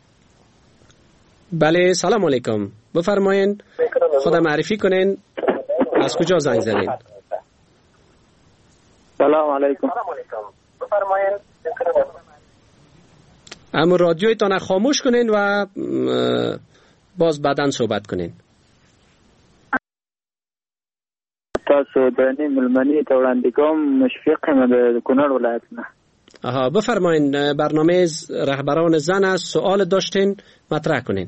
بله سلام علیکم. بفرمایین خود معرفی کنین، از کجا زنگ زدین؟ سلام علیکم. بفرمایین. اما رادیویتان خاموش کنین و باز بعداً صحبت کنین. تاسو دانی ملمنی ته وړاندې کوم مشفق یم د کونړ ولایت نه. آها بفرمایین. برنامه رهبران زن است، سوال داشتین مطرح کنین.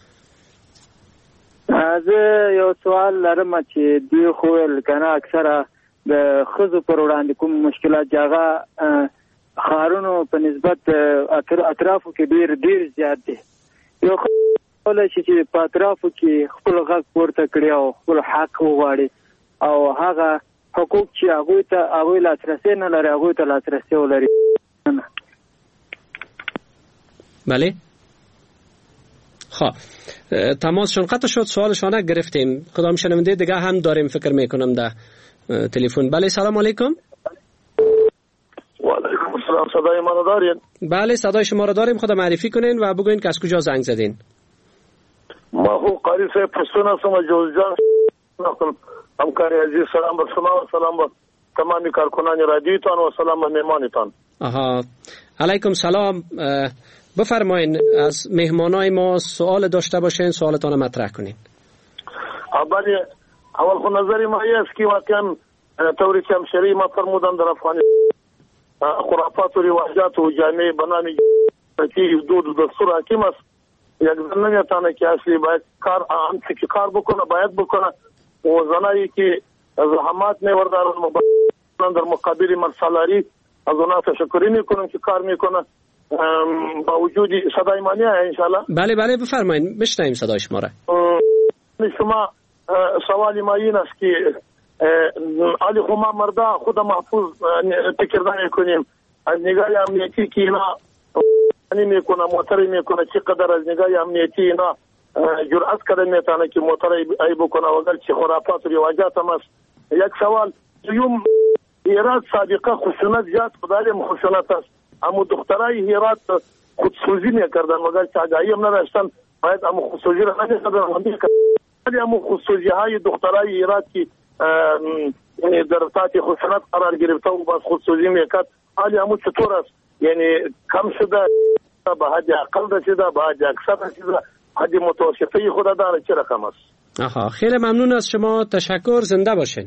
از یو سوال لرم چې دی خو کنه اکثره د خزو پر وړاندې کوم مشکلات جاغه خارونو په نسبت اطرافو کې ډیر ډیر زیات دي. یو خپل چې په اطرافو کې خپل غږ پورته کړی او خپل حق وغواړي او هغه حقوق چې هغه ته هغه لاسرسي نه لري هغه ته لاسرسي ولري. بله خب تماسشون قطع شد، سوالشان گرفتیم. کدام شنونده دیگه هم داریم فکر میکنم در تلفن. بله سلام علیکم. و علیکم السلام. صدای ما رو دارین؟ بله صدای شما رو داریم. خدا معرفی کنین و بگوین که از کجا زنگ زدین. ما خو قاری صاحب پشتون هستم و جوزجان همکاری عزیز. سلام بر شما و سلام بر تمامی کارکنان رادیوتان و سلام بر مهمانتان. آها علیکم سلام. بفرمایین از مهمانای ما سوال داشته باشین، سوالتان مطرح کنین. اولی اول خو نظری ما است که واقعا طوری که همشری ما فرمودن در افغانستان خرافات و رواجات و جامعه بنامی که دود و دستور حکیم است. یک زن نمیتونه که اصلی باید کار آنچه که کار بکنه باید بکنه و زنایی که زحمات میوردارن در مقابل مرسالاری از اونا تشکری میکنم که کار میکنه. با وجود صدای مانی های انشالله. بله بله بفرمایید بشنویم صدای شما را. شما سوالی ما این است که علی خو ما مردا خود محفوظ فکر نکنیم از نگاه امنیتی که اینا میکنه موتری میکنه چقدر از نگاه امنیتی اینا جرأت کرده میتونه که موتری ای بکنه وگر چه خرافات و رواجات هم است. یک سوال یوم هرات سابقه خشونت زیاد خدای خشونت است، اما دخترای هرات خودسوزی میکردن مگر که آگاهی هم نداشتن باید اما خودسوزی را نمیکردن. ولی اما خودسوزی های دخترای هرات که یعنی در تحت خشونت قرار گرفته و باز خودسوزی میکرد حالی اما چطور است؟ یعنی کم شده به حد اقل رسیده به حد اکثر رسیده حد متوسطه خود داره چه رقم است؟ آها خیلی ممنون از شما، تشکر، زنده باشین.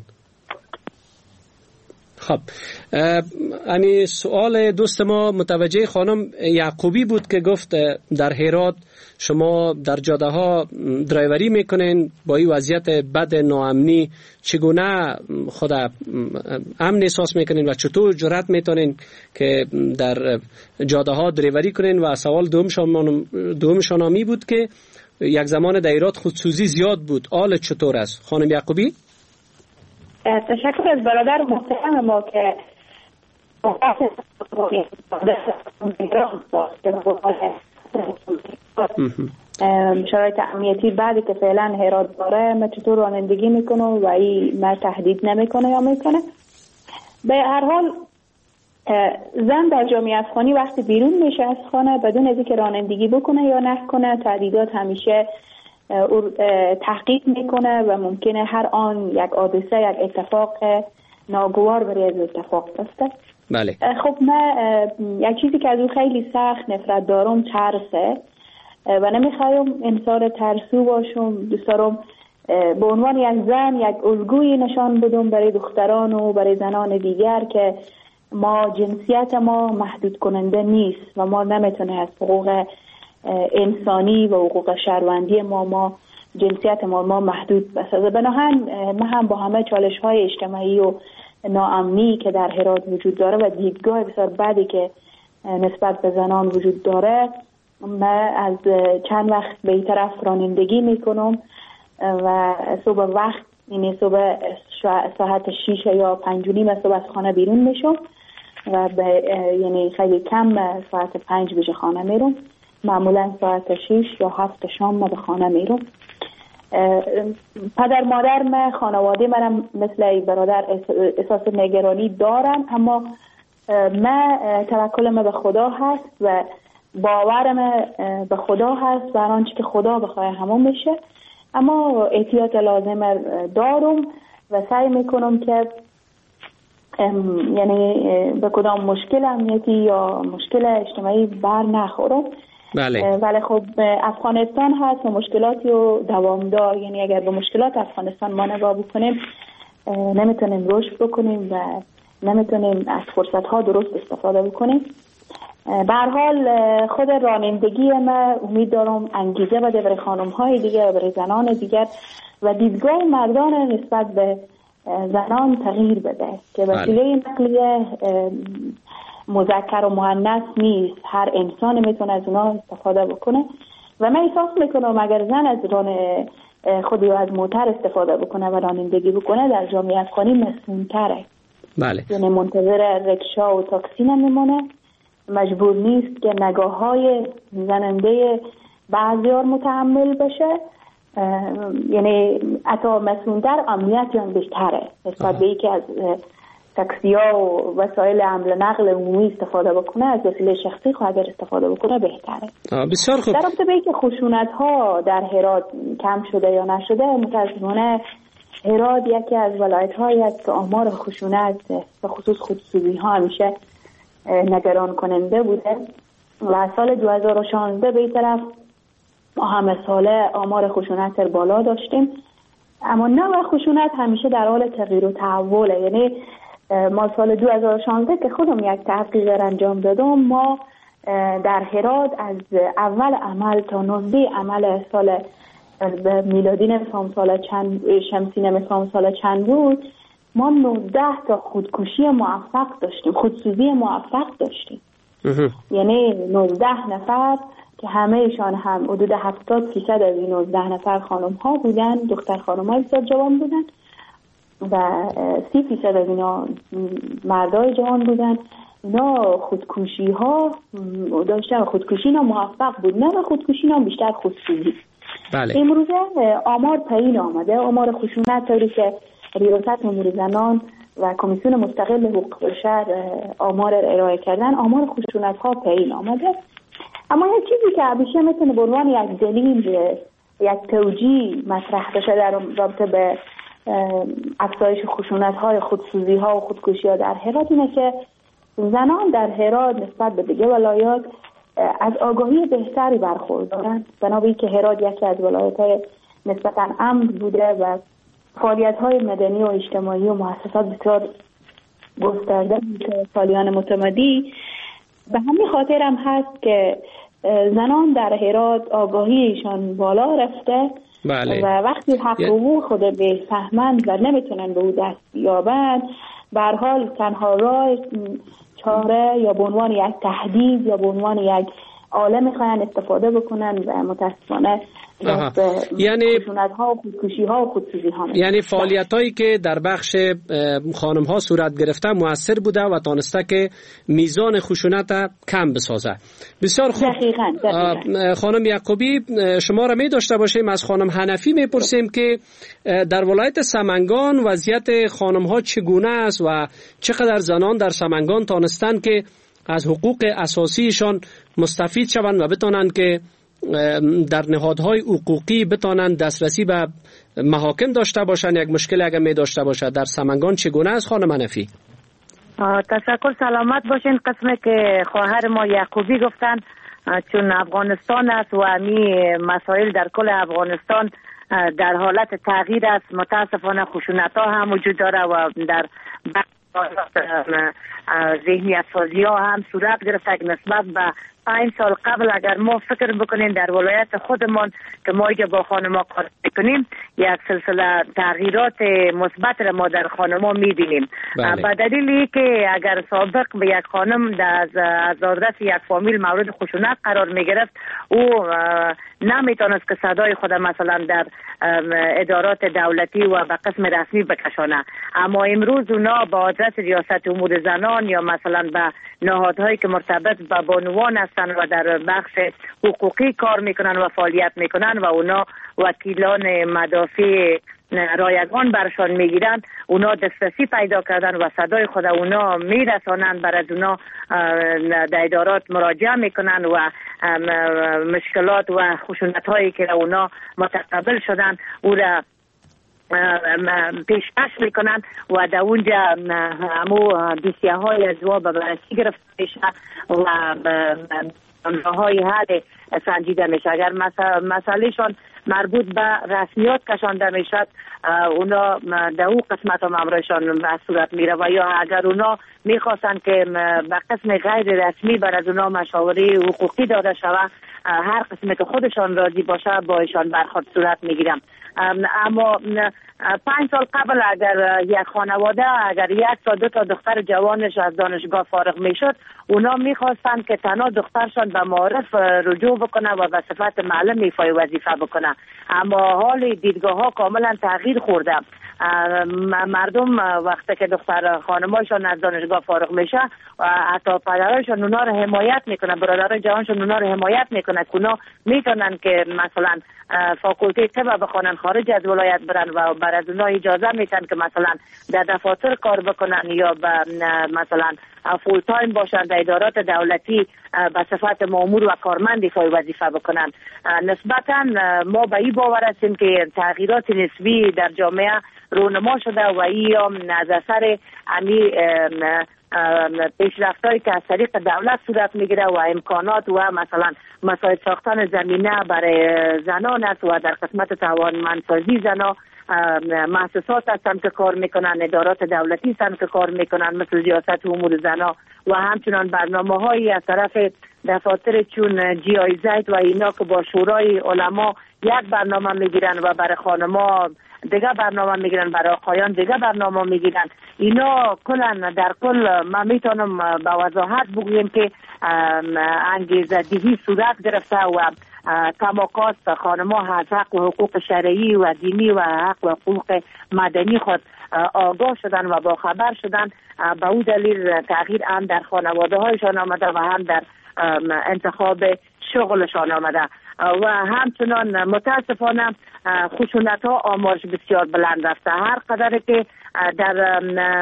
خب یعنی سوال دوست ما متوجه خانم یعقوبی بود که گفت در هرات شما در جاده ها درایوری میکنین، با این وضعیت بد ناامنی چگونه خود امن احساس میکنین و چطور جرأت میتونین که در جاده ها درایوری کنین؟ و سوال دومشان همی بود که یک زمان در هرات خودسوزی زیاد بود، حال چطور است خانم یعقوبی؟ تشکر از برادر محترم ما که شرایط امنیتی بعدی که فعلا هرات داره ما چطور رانندگی میکنه و این ما تهدید نمیکنه یا میکنه. به هر حال زن در جامعه افغانی وقتی بیرون میشه از خانه بدون از اینکه رانندگی بکنه یا نکنه تهدیدات همیشه تحقیق میکنه و ممکنه هر آن یک حادثه یک اتفاق ناگوار برای از اتفاق بیفته. بله. خب من یک چیزی که از او خیلی سخت نفرت دارم ترسه و نمیخوایم انسان ترسو باشم. دوست دارم به عنوان یک زن یک الگوی نشان بدم برای دختران و برای زنان دیگر که ما جنسیت ما محدود کننده نیست و ما نمیتونه از حقوق انسانی و حقوق شهروندی ما ما جنسیت ما ما محدود بسازه. بنابراین ما هم با همه چالش های اجتماعی و ناامنی که در هرات وجود داره و دیدگاه بسیار بدی که نسبت به زنان وجود داره من از چند وقت به این طرف رانندگی میکنم و صبح وقت یعنی صبح ساعت شیش یا پنج و نیم صبح از خانه بیرون میشم و به یعنی خیلی کم ساعت پنج بجه خانه میرم. معمولا ساعت شیش یا هفت شام ما به خانه میرم. پدر مادر من خانواده منم مثل برادر احساس نگرانی دارم، اما من توکل من به خدا هست و باورم به خدا هست و آنچه که خدا بخواه همون میشه، اما احتیاط لازم دارم و سعی میکنم که یعنی به کدام مشکل امنیتی یا مشکل اجتماعی بر نخورم. بله. ولی خب افغانستان هست و مشکلاتی و دوامدار، یعنی اگر به مشکلات افغانستان ما نگاه بکنیم نمیتونیم رشد بکنیم و نمیتونیم از فرصت ها درست استفاده بکنیم. به هر حال خود رانندگی ما امید دارم انگیزه بده برای خانم های دیگر و برای زنان دیگر و دیدگاه مردان نسبت به زنان تغییر بده که وسیله نقلیه مذکر و مؤنث نیست، هر انسان میتونه از اونها استفاده بکنه و من احساس میکنم اگر زن از ران خودی از موتر استفاده بکنه و رانندگی بکنه در جامعه افغانی مسئول‌تره. بله. یعنی منتظر رکشا و تاکسی نمیمونه، مجبور نیست که نگاه های زننده بعضیار متحمل بشه، یعنی حتی مسئول‌تر امنیت جان بیشتره نسبت به اینکه از تاکسی ها و وسایل حمل و نقل عمومی استفاده بکنه، از وسیله شخصی خود اگر استفاده بکنه بهتره. بسیار خوب. در رابطه به اینکه خشونت ها در هرات کم شده یا نشده، متاسفانه هرات یکی از ولایت هایی است که آمار خشونت به خصوص خودسوزی ها همیشه نگران کننده بوده و سال دو هزار و شانزده به این طرف ما همه ساله آمار خشونت در بالا داشتیم، اما نوع خشونت همیشه در حال تغییر و تحوله. یعنی ما سال دو هزار و شانزده که خودم یک تحقیق رنجام دادم، ما در هرات از اول عمل تا نوزده عمل سال میلادی نمی‌فهم سال چند شمسی نمی‌فهم سال چند بود، ما نوزده تا خودکشی موفق داشتیم، خودسوزی موفق داشتیم. یعنی نوزده نفر که همه ایشان هم حدود هفتاد فیصد از این نوزده نفر خانم ها بودن، دختر خانم های بسیار جوان بودن و سی فیصد از اینا مردای جوان بودن. اینا خودکشی ها داشتن، خودکشی اینا موفق بود، نه خودکشی اینا بیشتر خودسوزی. بله. امروزه آمار پایین آمده، آمار خشونت طوری که ریاست امور زنان و کمیسیون مستقل حقوق بشر آمار ارائه کردن، آمار خشونت ها پایین آمده. اما یک چیزی که همیشه میتونه به عنوان یک دلیل، یک توجیه مطرح بشه در رابطه به افزایش خشونت های خودسوزی ها و خودکشی ها در هرات اینه که زنان در هرات نسبت به دیگه ولایات از آگاهی بهتری برخوردارند، بنابراین که هرات یکی از ولایات های نسبتا امن بوده و فعالیت های مدنی و اجتماعی و مؤسسات بسیار گسترده که سالیان متمادی. به همین خاطر هم هست که زنان در هرات آگاهیشان بالا رفته. بله. و وقتی حق حقوق خود به فهمند و نمیتونن به او دست بیابند، به هر حال تنها راه چاره یا به عنوان یک تهدید یا به عنوان یک آله میخواین استفاده بکنن و متاسفانه یعنی خشونت ها و خودکشی ها و خودسوزی ها، یعنی فعالیت هایی که در بخش خانم ها صورت گرفته مؤثر بوده و تانسته که میزان خشونت کم بسازه. بسیار خوب. دقیقاً. دقیقاً. خانم یعقوبی، شما را می داشته باشیم از خانم حنفی میپرسیم که در ولایت سمنگان وضعیت خانم ها چگونه است و چقدر زنان در سمنگان تانستند که از حقوق اساسیشان مستفید شوند و بتانند که در نهادهای حقوقی بتانند دسترسی به محاکم داشته باشند. یک مشکل اگر می داشته باشد در سمنگان چگونه است خانم حنفی؟ تشکر، سلامت باشین. قسمه که خواهر ما یعقوبی گفتن، چون افغانستان است و امی مسائل در کل افغانستان در حالت تغییر است، متاسفانه خشونت ها هم وجود داره و در ذهنیت سازی ها هم صورت گرفته نسبت به پنج سال قبل. اگر ما فکر بکنیم در ولایت خودمان که ما اینجا با خانما کار میکنیم، یک سلسله تغییرات مثبت را ما در خانما میبینیم. به دلیلی که اگر سابق به یک خانم از از آدرس یک فامیل مورد خشونت قرار میگرفت، او نمیتونست که صدای خود مثلا در ادارات دولتی و به قسم رسمی بکشانه، اما امروز اونا با آدرس ریاست امور زنان یا مثلا به نهادهایی که مرتبط به بانوان هستن و در بخش حقوقی کار میکنن و فعالیت میکنن و اونا وکیلان مدافع رایگان برشان میگیرن، اونا دسترسی پیدا کردن و صدای خود اونا میرسانن، برای اونا در ادارات مراجعه میکنن و مشکلات و خشونت هایی که اونا متقبل شدن او را پیشکش میکنن و در اونجا همو دیسیه های ازوا به بررسی گرفته میشه و های حل سنجیده میشه. اگر مسئلهشان مربوط به رسمیات کشانده میشد، اونا در او قسمت هم امرشان به صورت میره و یا اگر اونا میخواستن که به قسم غیر رسمی بر از اونا مشاوره حقوقی داده شود، هر قسم که خودشان راضی باشه با ایشان برخورد صورت میگیرم. اما پنج سال قبل اگر یک خانواده اگر یک تا دو تا دختر جوانش از دانشگاه فارغ میشد، اونا میخواستند که تنها دخترشان به معارف رجوع بکنه و به صفت معلم ایفای وظیفه بکنه. اما حال دیدگاه ها کاملا تغییر خورده. مردم وقتی که دختر خانمایشان از دانشگاه فارغ میشه، حتی پدرایشان اونا رو حمایت میکنه، برادرای جوانشان اونا رو حمایت میکنه که اونا میتونن که مثلا فاکولته طب بخونن، خارج از ولایت برن و بر از اونا اجازه میتن که مثلا در دفاتر کار بکنن یا مثلا فول تایم باشن در ادارات دولتی به صفت مامور و کارمند ایفای وظیفه بکنن. نسبتا ما به این باور هستیم که تغییرات نسبی در جامعه رونما شده و این از اثر امی پیشرفت‌هایی که از طریق دولت صورت میگیره و امکانات و مثلا مساعد ساختن زمینه برای زنان است و در قسمت توانمندسازی زنان مؤسسات هستند که کار میکنن، ادارات دولتی هستند که کار میکنن مثل ریاست امور زنان و همچنان برنامه هایی از طرف دفاتر چون جی آی زید و اینا که با شورای علما یک برنامه میگیرن و برای خانما دیگه برنامه میگیرن، برای آقایان دیگه برنامه میگیرن. اینا کلا در کل ما میتونم با وضاحت بگویم که انگیزه دهی صورت گرفته و کماکات خانما از حق و حقوق شرعی و دینی و حق و حقوق مدنی خود آگاه شدن و با خبر شدن. به اون دلیل تغییر هم در خانواده هایشان آمده و هم در انتخاب شغلشان آمده و همچنان متاسفانه خشونت ها آمارش بسیار بلند رفته. هر قدر که در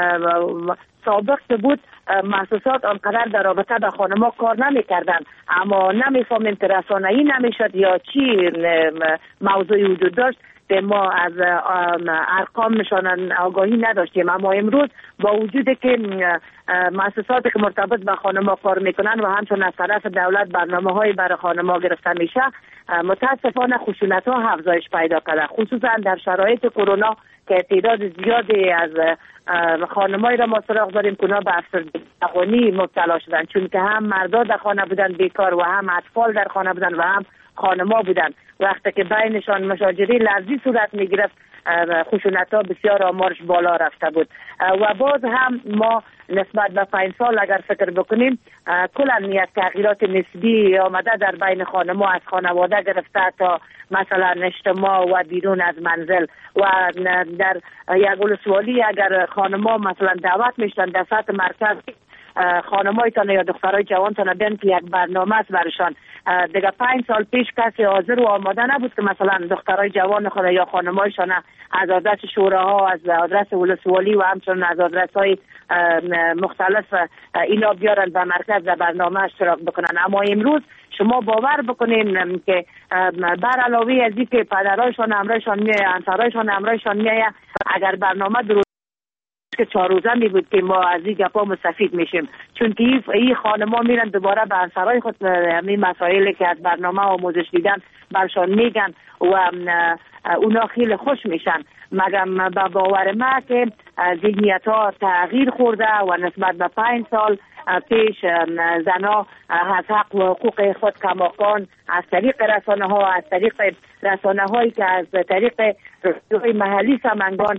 سابق بود مؤسسات آنقدر در رابطه به خانما کار نمی کردن، اما نمیفهمیم که رسانه‌ای نمیشد یا چی موضوعی وجود داشت که ما از ارقام نشان آگاهی نداشتیم. اما امروز با وجود که مؤسساتی که مرتبط به خانما کار میکنن و همچنین از طرف دولت برنامه های برای خانما گرفته میشه، متاسفانه خشونت ها افزایش پیدا کرده، خصوصا در شرایط کرونا که تعداد زیادی از خانمایی را ما سراغ داریم که به افسردگی مبتلا شدن، چون که هم مردا در خانه بودن بیکار و هم اطفال در خانه بودن و هم خانما بودن. وقتی که بینشان مشاجره لفظی صورت میگرفت خشونت ها بسیار آمارش بالا رفته بود. و باز هم ما نسبت به پنج سال اگر فکر بکنیم کلا یک تغییرات نسبی آمده در بین خانما، از خانواده گرفته تا مثلا اجتماع و بیرون از منزل. و در یک ولسوالی اگر خانما مثلا دعوت میشن در سطح مرکز خانمایتان یا دخترای جوانتان بیان که یک برنامه است برشان، دیگه پنج سال پیش کسی حاضر و آماده نبود که مثلا دخترای جوان خود یا خانمایشان از آدرس شوراها، از آدرس ولسوالی و همچنین از آدرس‌های مختلف اینا بیارن به مرکز در برنامه اشتراک بکنن. اما امروز شما باور بکنین که بر علاوه از اینکه پدرایشان امرایشان میایه، همسرایشان امرایشان میایه، اگر برنامه درست که چهار روزه می بود که ما از این گپا مستفید میشیم، چون که این خانما میرن دوباره به همسرای خود همین مسائلی که از برنامه آموزش دیدن برشان میگن و اونا خیلی خوش میشن. مگم با باور ما که ذهنیت ها تغییر خورده و نسبت به پنج سال پیش زنا از حق و حقوق خود کماکان از طریق رسانه ها، از طریق رسانه هایی که از طریق رادیوهای محلی سمنگان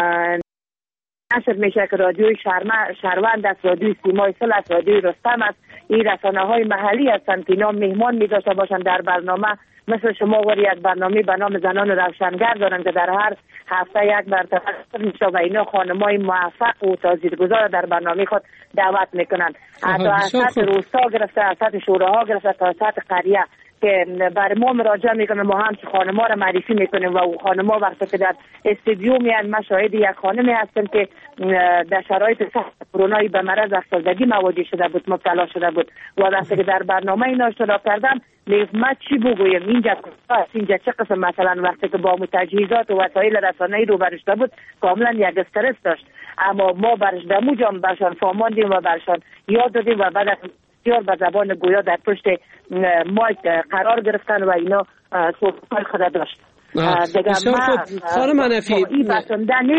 نشر میشه که رادیوی شهروند است، رادیوی سیمای سل است، رادیوی رستم است، این رسانه های محلی هستند که اینا مهمان میداشته باشند در برنامه. مثل شما وری یک برنامه به نام زنان روشنگر دارن که در هر هفته یک برنامه میشه و اینا خانمای موفق و تاثیرگذار در برنامه خود دعوت میکنن. حتی از سطح روستا گرفته، از سطح شوراها گرفته تا سطح قریه که بر ما مراجعه میکنه، ما هم خانما را معرفی میکنیم و خانما وقتی که در استودیو میان، ما شاهد یک خانمی هستیم که در شرایط سخت کرونایی به مرض افسردگی مواجه شده بود، مبتلا شده بود و وقتی که در برنامه اینا اشتراک کردن ما چی بگویم، اینجا است، اینجا چه قسم، مثلا وقتی که با تجهیزات و وسایل رسانه‌ای رو برشته بود کاملا یک استرس داشت، اما ما برش دمو جام برشان فهماندیم و برشان یاد دادیم و بعد بسیار به زبان گویا در پشت مایک قرار گرفتن و اینا صحبت خود داشت. بسیار خوب. خانم حنفی، این بسنده نیست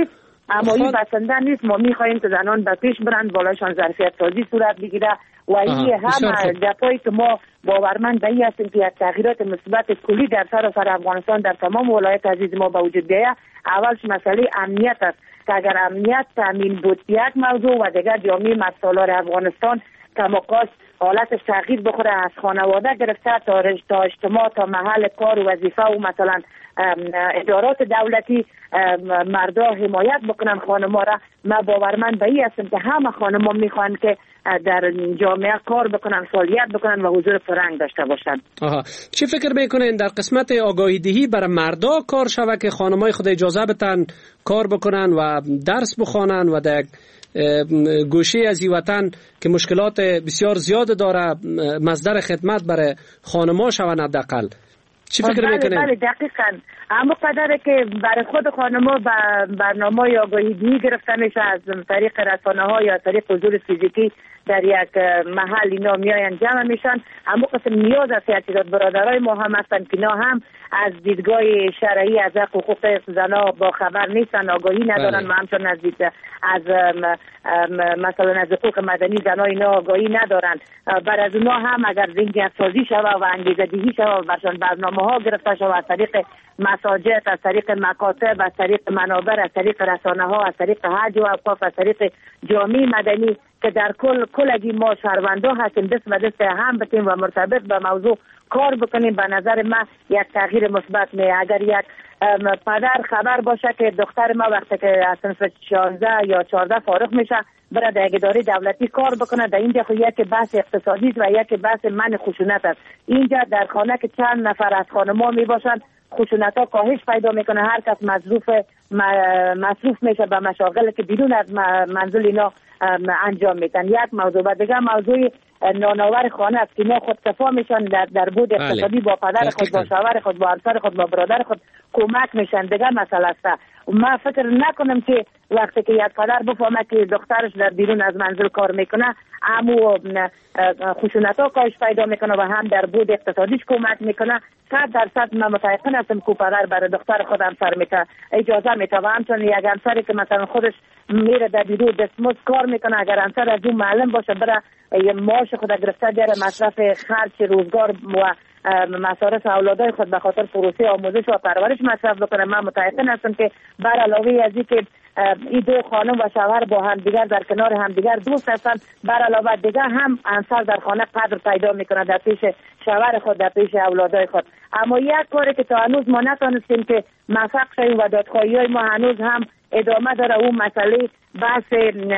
اما این بسنده نیست. ما میخواهیم که زنان به پیش برند، بالایشان ظرفیت سازی صورت بگیره و این هم گپایی که ما باورمند به این هستیم که یک تغییرات مثبت کلی در سراسر افغانستان در تمام ولایت عزیز ما به وجود بیاید. اولش مسئله امنیت است که اگر امنیت تامین بود یک موضوع و دیگر جامعه مسالار افغانستان کماکاش حالت تغییر بخوره، از خانواده گرفته تا تا اجتماع تا محل کار و وظیفه و مثلا ادارات دولتی مردا حمایت بکنن خانم‌ها را. ما باورمند به این هستم که همه خانم‌ها میخوان که در جامعه کار بکنن، فعالیت بکنن و حضور پررنگ داشته باشن. آها، چی فکر میکنین در قسمت آگاهی دهی برای مردا کار شوه که خانم‌های خود اجازه بتن کار بکنن و درس بخوانن و در گوشه از این وطن که مشکلات بسیار زیاد داره مصدر خدمت برای خانم‌ها شون حداقل؟ چی فکر میکنین؟ بله دقیقاً. اما قدره که برای خود خانم‌ها برنامه آگاهی دهی گرفته میشه از طریق رسانه‌ها یا طریق حضور فیزیکی در یک محل اینا میاین جمع میشن. اما قسم نیاز است که برادرای ما هم هستن که اینا هم از دیدگاه شرعی از حقوق زنا با خبر نیستن، آگاهی ندارن و همچنان از دید از مثلا از حقوق مدنی زنا اینا آگاهی ندارن. بر از اونا هم اگر ذهنیت سازی شوه و انگیزه دهی شوه و برشان برنامه ها گرفته شوه از طریق مساجد، از طریق مکاتب، از طریق منابر، از طریق رسانه ها، از طریق حج و اوقاف، از طریق جامعه مدنی که در کل کلگی ما شهروندا هستیم دست به دست هم بتیم و مرتبط به موضوع کار بکنیم، به نظر من یک تغییر مثبت می. اگر یک پدر خبر باشه که دختر ما وقتی که از صنف شانزده یا چهارده فارغ میشه برای در اداره دولتی کار بکنه، در اینجا خود یک بحث اقتصادی است و یک بحث منع خشونت است. اینجا در خانه که چند نفر از خانم‌ها می باشند خشونت ها کاهش پیدا میکنه، هر کس مصروف مصروف میشه به مشاغل که بیرون از منزل اینا انجام میدن. یک موضوع و دیگه موضوع نانآور خانه است که اینا خودکفا میشن در در بود اقتصادی با پدر خود، با شوهر خود، با همسر خود، با برادر خود کمک میشن. دیگه مسئله است. ما فکر نکنم که وقتی که یک پدر بفهمه که دخترش در بیرون از منزل کار میکنه همو خشونت ها کاهش پیدا میکنه و هم در بود اقتصادیش کمک میکنه. صد درصد من متأکد هستم که پدر برای دختر خود همسر میته اجازه میته و همچنین یک همسری که مثلا خودش میره در بیرون دستمزد کار میکنه، اگر همسر از اون معلم باشه بره معاش خود گرفته بیاره مصرف خرج روزگار و مصارف اولادای خود به خاطر پروسه آموزش و پرورش مصرف بکنه، من متأکد هستم که بر علاوه از اینکه این دو خانم و شوهر با هم دیگر در کنار هم دیگر دوست هستن، بر علاوه دیگر هم همسر در خانه قدر پیدا میکنه در پیش شوهر خود، در پیش اولادای خود. اما یک کاری که تا هنوز ما نتونستیم که موفق شویم و دادخواهی های ما هنوز هم ادامه داره، اون مسئله بحث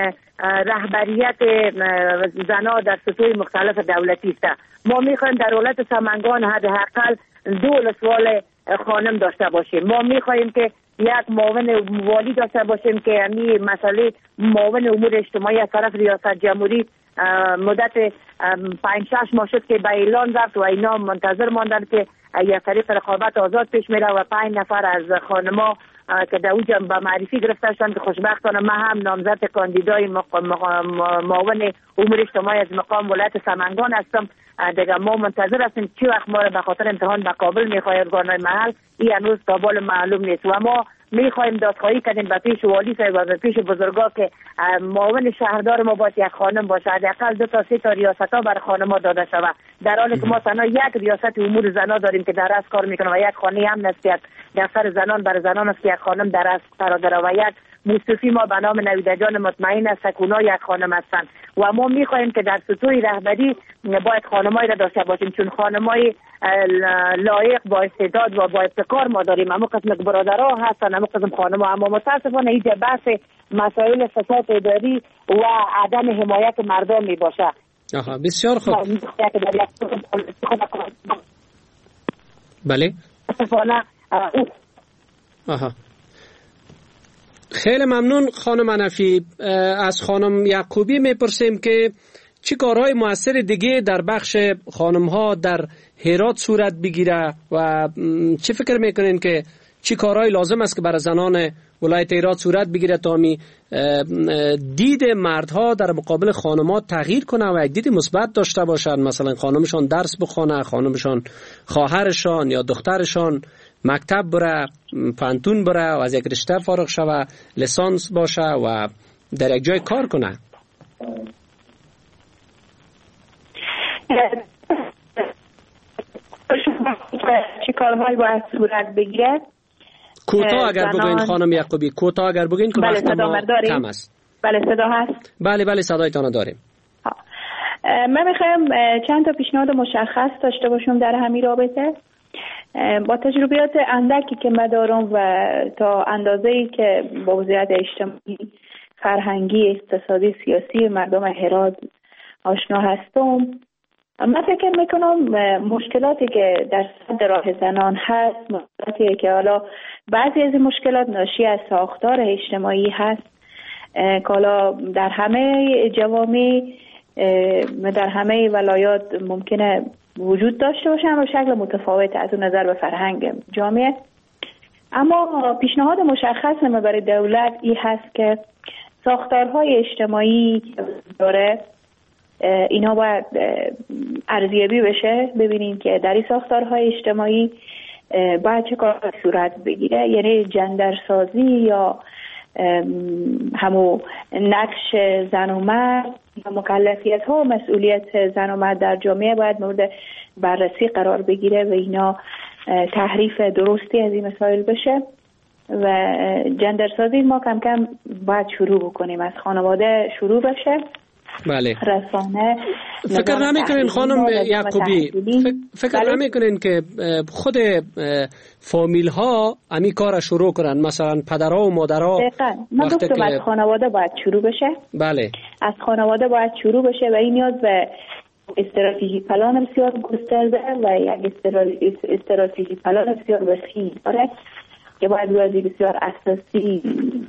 رهبریت زنا در سطوح مختلف دولتی است. ما میخوایم در ولایت سمنگان حداقل دو ولسوال خانم داشته باشیم. ما میخوایم که یک معاون والی داشته باشیم که یعنی مسئله معاون امور اجتماعی از طرف ریاست جمهوری مدت پنج شش ماه شد که به اعلان رفت و اینا منتظر ماندن که یک طریق رقابت آزاد پیش میره و پنج نفر از خانما که در اوجا به معرفی گرفته شدند که خوشبختانه من هم نامزد کاندیدای معاون امور اجتماعی از مقام ولایت سمنگان هستم. دیگه ما منتظر هستیم چی وقت ما را به خاطر امتحان به کابل میخواهد ارگانهای محل، این هنوز تا بال معلوم نیست و ما میخواهیم دادخواهی کنیم به پیش والی صاحب و به پیش بزرگا که معاون شهردار ما باید یک خانم باشه، حداقل دو تا سه تا ریاست ها برای خانم‌ها داده شود، در حالی که ما تنها یک ریاست امور زنا داریم که در از کار میکنه و یک خانه هم نسبت دفتر زنان برای زنان است که یک خانم در از قرار داره و یک مصطفی ما به نام نویده جان مطمئن است سکونا یک خانم هستند و ما میخواهیم که در سطوح رهبری باید خانمایی را داشته باشیم، چون خانمای لایق با استعداد و با ابتکار ما داریم. اما قسم برادرها هستن، اما قسم خانم‌ها، اما متاسفانه اینجا بحث مسائل فساد اداری و عدم حمایت مردم می باشه. آها بسیار خوب. بله. آها خیلی ممنون خانم حنفی. از خانم یعقوبی میپرسیم که چه کارهای مؤثر دیگه در بخش خانم‌ها در هرات صورت بگیره و چه فکر میکنین که چه کارهای لازم است که برای زنان ولایت هرات صورت بگیره تا می دید مردها در مقابل خانمات تغییر کنه و یک دید مثبت داشته باشند. مثلا خانمشان درس بخونه، خانمشان خواهرشان یا دخترشان مکتب بره، پانتون بره و از یک رشته فارغ شوه، لیسانس باشه و در یک جای کار کنه. چه کارهایی باید صورت بگیره؟ کوتاه اگر بگوین خانم یعقوبی، کوتاه اگر بگوین که وقت ما کم است. بله صدا هست؟ بله بله صدایتان داریم. من میخوایم چند تا پیشنهاد مشخص داشته باشم در همین رابطه. با تجربیات اندکی که من دارم و تا اندازه‌ای که با وضعیت اجتماعی، فرهنگی، اقتصادی، سیاسی مردم هرات آشنا هستم، من فکر میکنم مشکلاتی که در صد راه زنان هست، مشکلاتی که حالا بعضی از این مشکلات ناشی از ساختار اجتماعی هست که حالا در همه جوامع، در همه ولایات ممکنه وجود داشته باشن و شکل متفاوت از اون نظر به فرهنگ جامعه. اما پیشنهاد مشخص ما برای دولت این هست که ساختارهای اجتماعی داره اینا باید ارزیابی بشه، ببینیم که در این ساختارهای اجتماعی باید چه کار صورت بگیره، یعنی جندرسازی یا همو نقش زن و مرد یا مکلفیت ها و مسئولیت زن و مرد در جامعه باید مورد بررسی قرار بگیره و اینا تحریف درستی از این مسائل بشه و جندرسازی ما کم کم باید شروع بکنیم، از خانواده شروع بشه. بله. رسانه فکر نمیکنین خانم یعقوبی، فکر بله. نمیکنین که خود فامیل ها امی کار شروع کنن، مثلا پدرها و مادرها؟ من گفتم که... از خانواده باید شروع بشه. بله. از خانواده باید شروع بشه و این نیاز به استراتژی پلان بسیار گسترده و یک استراتژی پلان بسیار وسیع داره که باید روی بسیار اساسی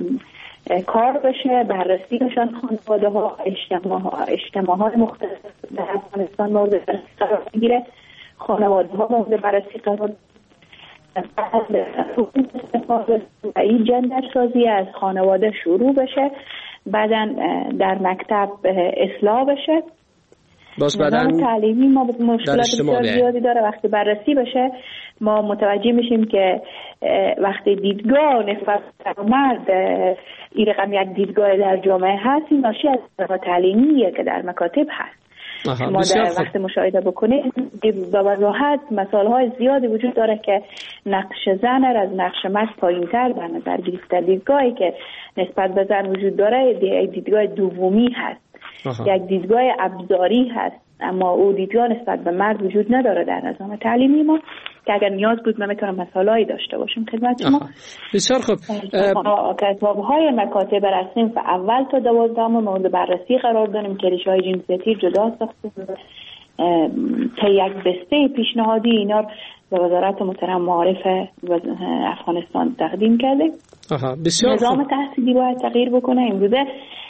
کار بشه، بررسی بشن خانواده ها، اجتماع ها، اجتماع های مختلف در افغانستان مورد بررسی قرار بگیره، خانواده ها مورد بررسی قرار و این جندر سازی از خانواده شروع بشه، بعدا در مکتب اصلاح بشه. باز بعدن تعلیمی ما مشکلات بسیار زیادی داره، وقتی بررسی بشه ما متوجه میشیم که وقتی دیدگاه نسبت به مرد این رقم یک دیدگاه در جامعه هست، این ناشی از تعلیمیه که در مکاتب هست. ما در وقت مشاهده بکنیم به وضاحت مسائل زیادی وجود داره که نقش زن از نقش مرد پایین‌تر در نظر گرفته. دیدگاهی که نسبت به زن وجود داره دیدگاه دومی هست، آها. یک دیدگاه ابزاری هست، اما او دیدگاه نسبت به مرد وجود نداره در نظام تعلیمی ما که اگر نیاز بود من میتونم مسائلی داشته باشم خدمت شما. بسیار خوب. کتاب‌های مکاتب رسمی و اول تا دوازدهم مورد بررسی قرار دادیم که ریشه‌های جنسیتی جدا ساخته تا یک بسته پیشنهادی اینا به وزارت محترم معارف افغانستان تقدیم کرده. آها بسیار نظام خوب. تحصیلی باید تغییر بکنه. امروزه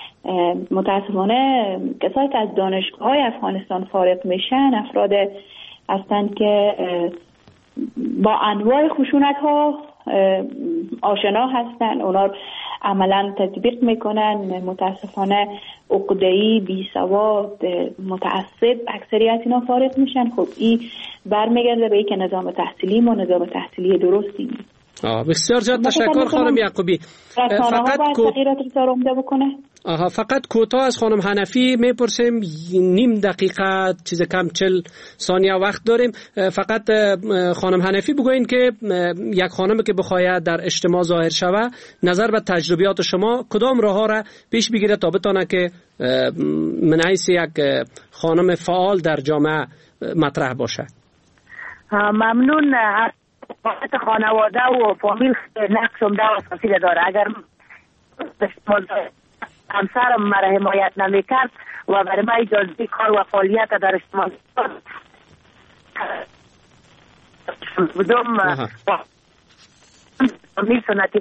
متاسفانه کسایی که از دانشگاه‌های افغانستان فارغ میشن افراد هستند که با انواع خشونت‌ها آشنا هستن، اونا عملا تطبیق میکنن. متاسفانه عقده‌ای، بی‌سواد، متعصب اکثریت اینا فارغ میشن. خب این برمیگرده به اینکه نظام تحصیلی ما نظام تحصیلی درستی نیست. آه بسیار زیاد تشکر خانم یعقوبی. فقط تغییرات رو آمده بکنه. آها فقط کوتاه از خانم حنفی میپرسیم، نیم دقیقه چیز کم چل ثانیه وقت داریم. فقط خانم حنفی بگوین که یک خانم که بخواید در اجتماع ظاهر شوه نظر به تجربیات شما کدام راه ها را پیش بگیره تا بتونه که من حیث یک خانم فعال در جامعه مطرح باشه؟ ممنون. خانواده و فامیل نقش عمده و اساسی داره. اگر همسرم مرا حمایت نمیکرد و برای من اجازه کار و فعالیت در اجتماع بودم فامیل سنتی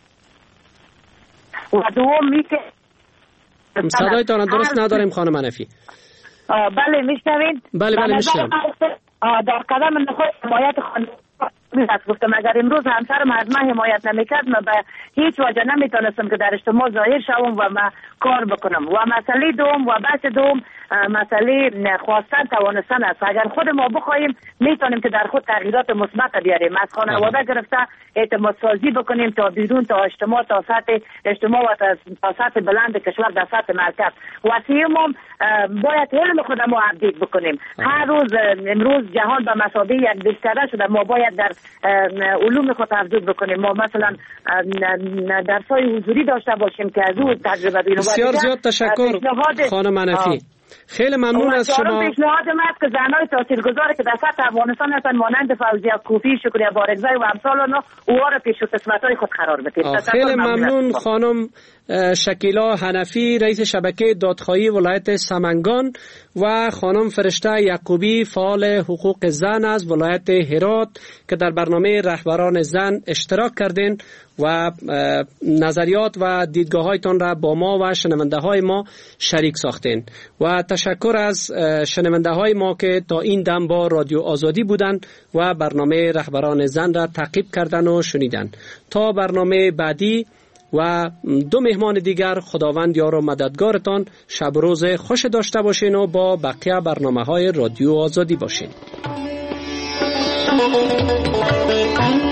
و دوم می که صدایتان درست نداریم خانم حنفی. بله میشنوین؟ بله بله میشنویم. در قدم نخست حمایت خانواده حقوقی است. گفتم اگر امروز همسرم از من حمایت نمیکرد من به هیچ وجه نمیتونستم که در اجتماع ظاهر شوم و من کار بکنم. و مسئله دوم و بحث دوم مسئله خواستن توانستن است. اگر خود ما بخوایم میتونیم که در خود تغییرات مثبت بیاریم، از خانواده گرفته اعتماد سازی بکنیم تا بیرون، تا اجتماع، تا سطح اجتماع و تا سطح بلند کشور، در سطح مرکز. و سیوم باید علم خودمو اپدیت بکنیم. هر روز امروز جهان به مثابه یک گسترده شده، ما باید در علوم خود افزود بکنیم. ما مثلا درس‌های حضوری داشته باشیم که از او تجربه بینیم. بسیار زیاد تشکر خانم منفی. خیلی ممنون از شما. پیشنهاد من که زنای تاثیرگذاری که در سطح افغانستان هستن مانند فوزیه کوفی، شکریه بارگزی و امثال آنها اوها را پیش قسمت‌های خود قرار بدید. خیلی ممنون خانم شکیلا حنفی، رئیس شبکه دادخواهی ولایت سمنگان، و خانم فرشته یعقوبی، فعال حقوق زن از ولایت هرات که در برنامه رهبران زن اشتراک کردین و نظریات و دیدگاه‌هایتان را با ما و شنونده ما شریک ساختین. و تشکر از شنونده های ما که تا این دم با رادیو آزادی بودند و برنامه رهبران زن را تعقیب کردن و شنیدن. تا برنامه بعدی و دو مهمان دیگر، خداوند یار و مددگارتان. شب و روز خوش داشته باشین و با بقیه برنامه های رادیو آزادی باشین.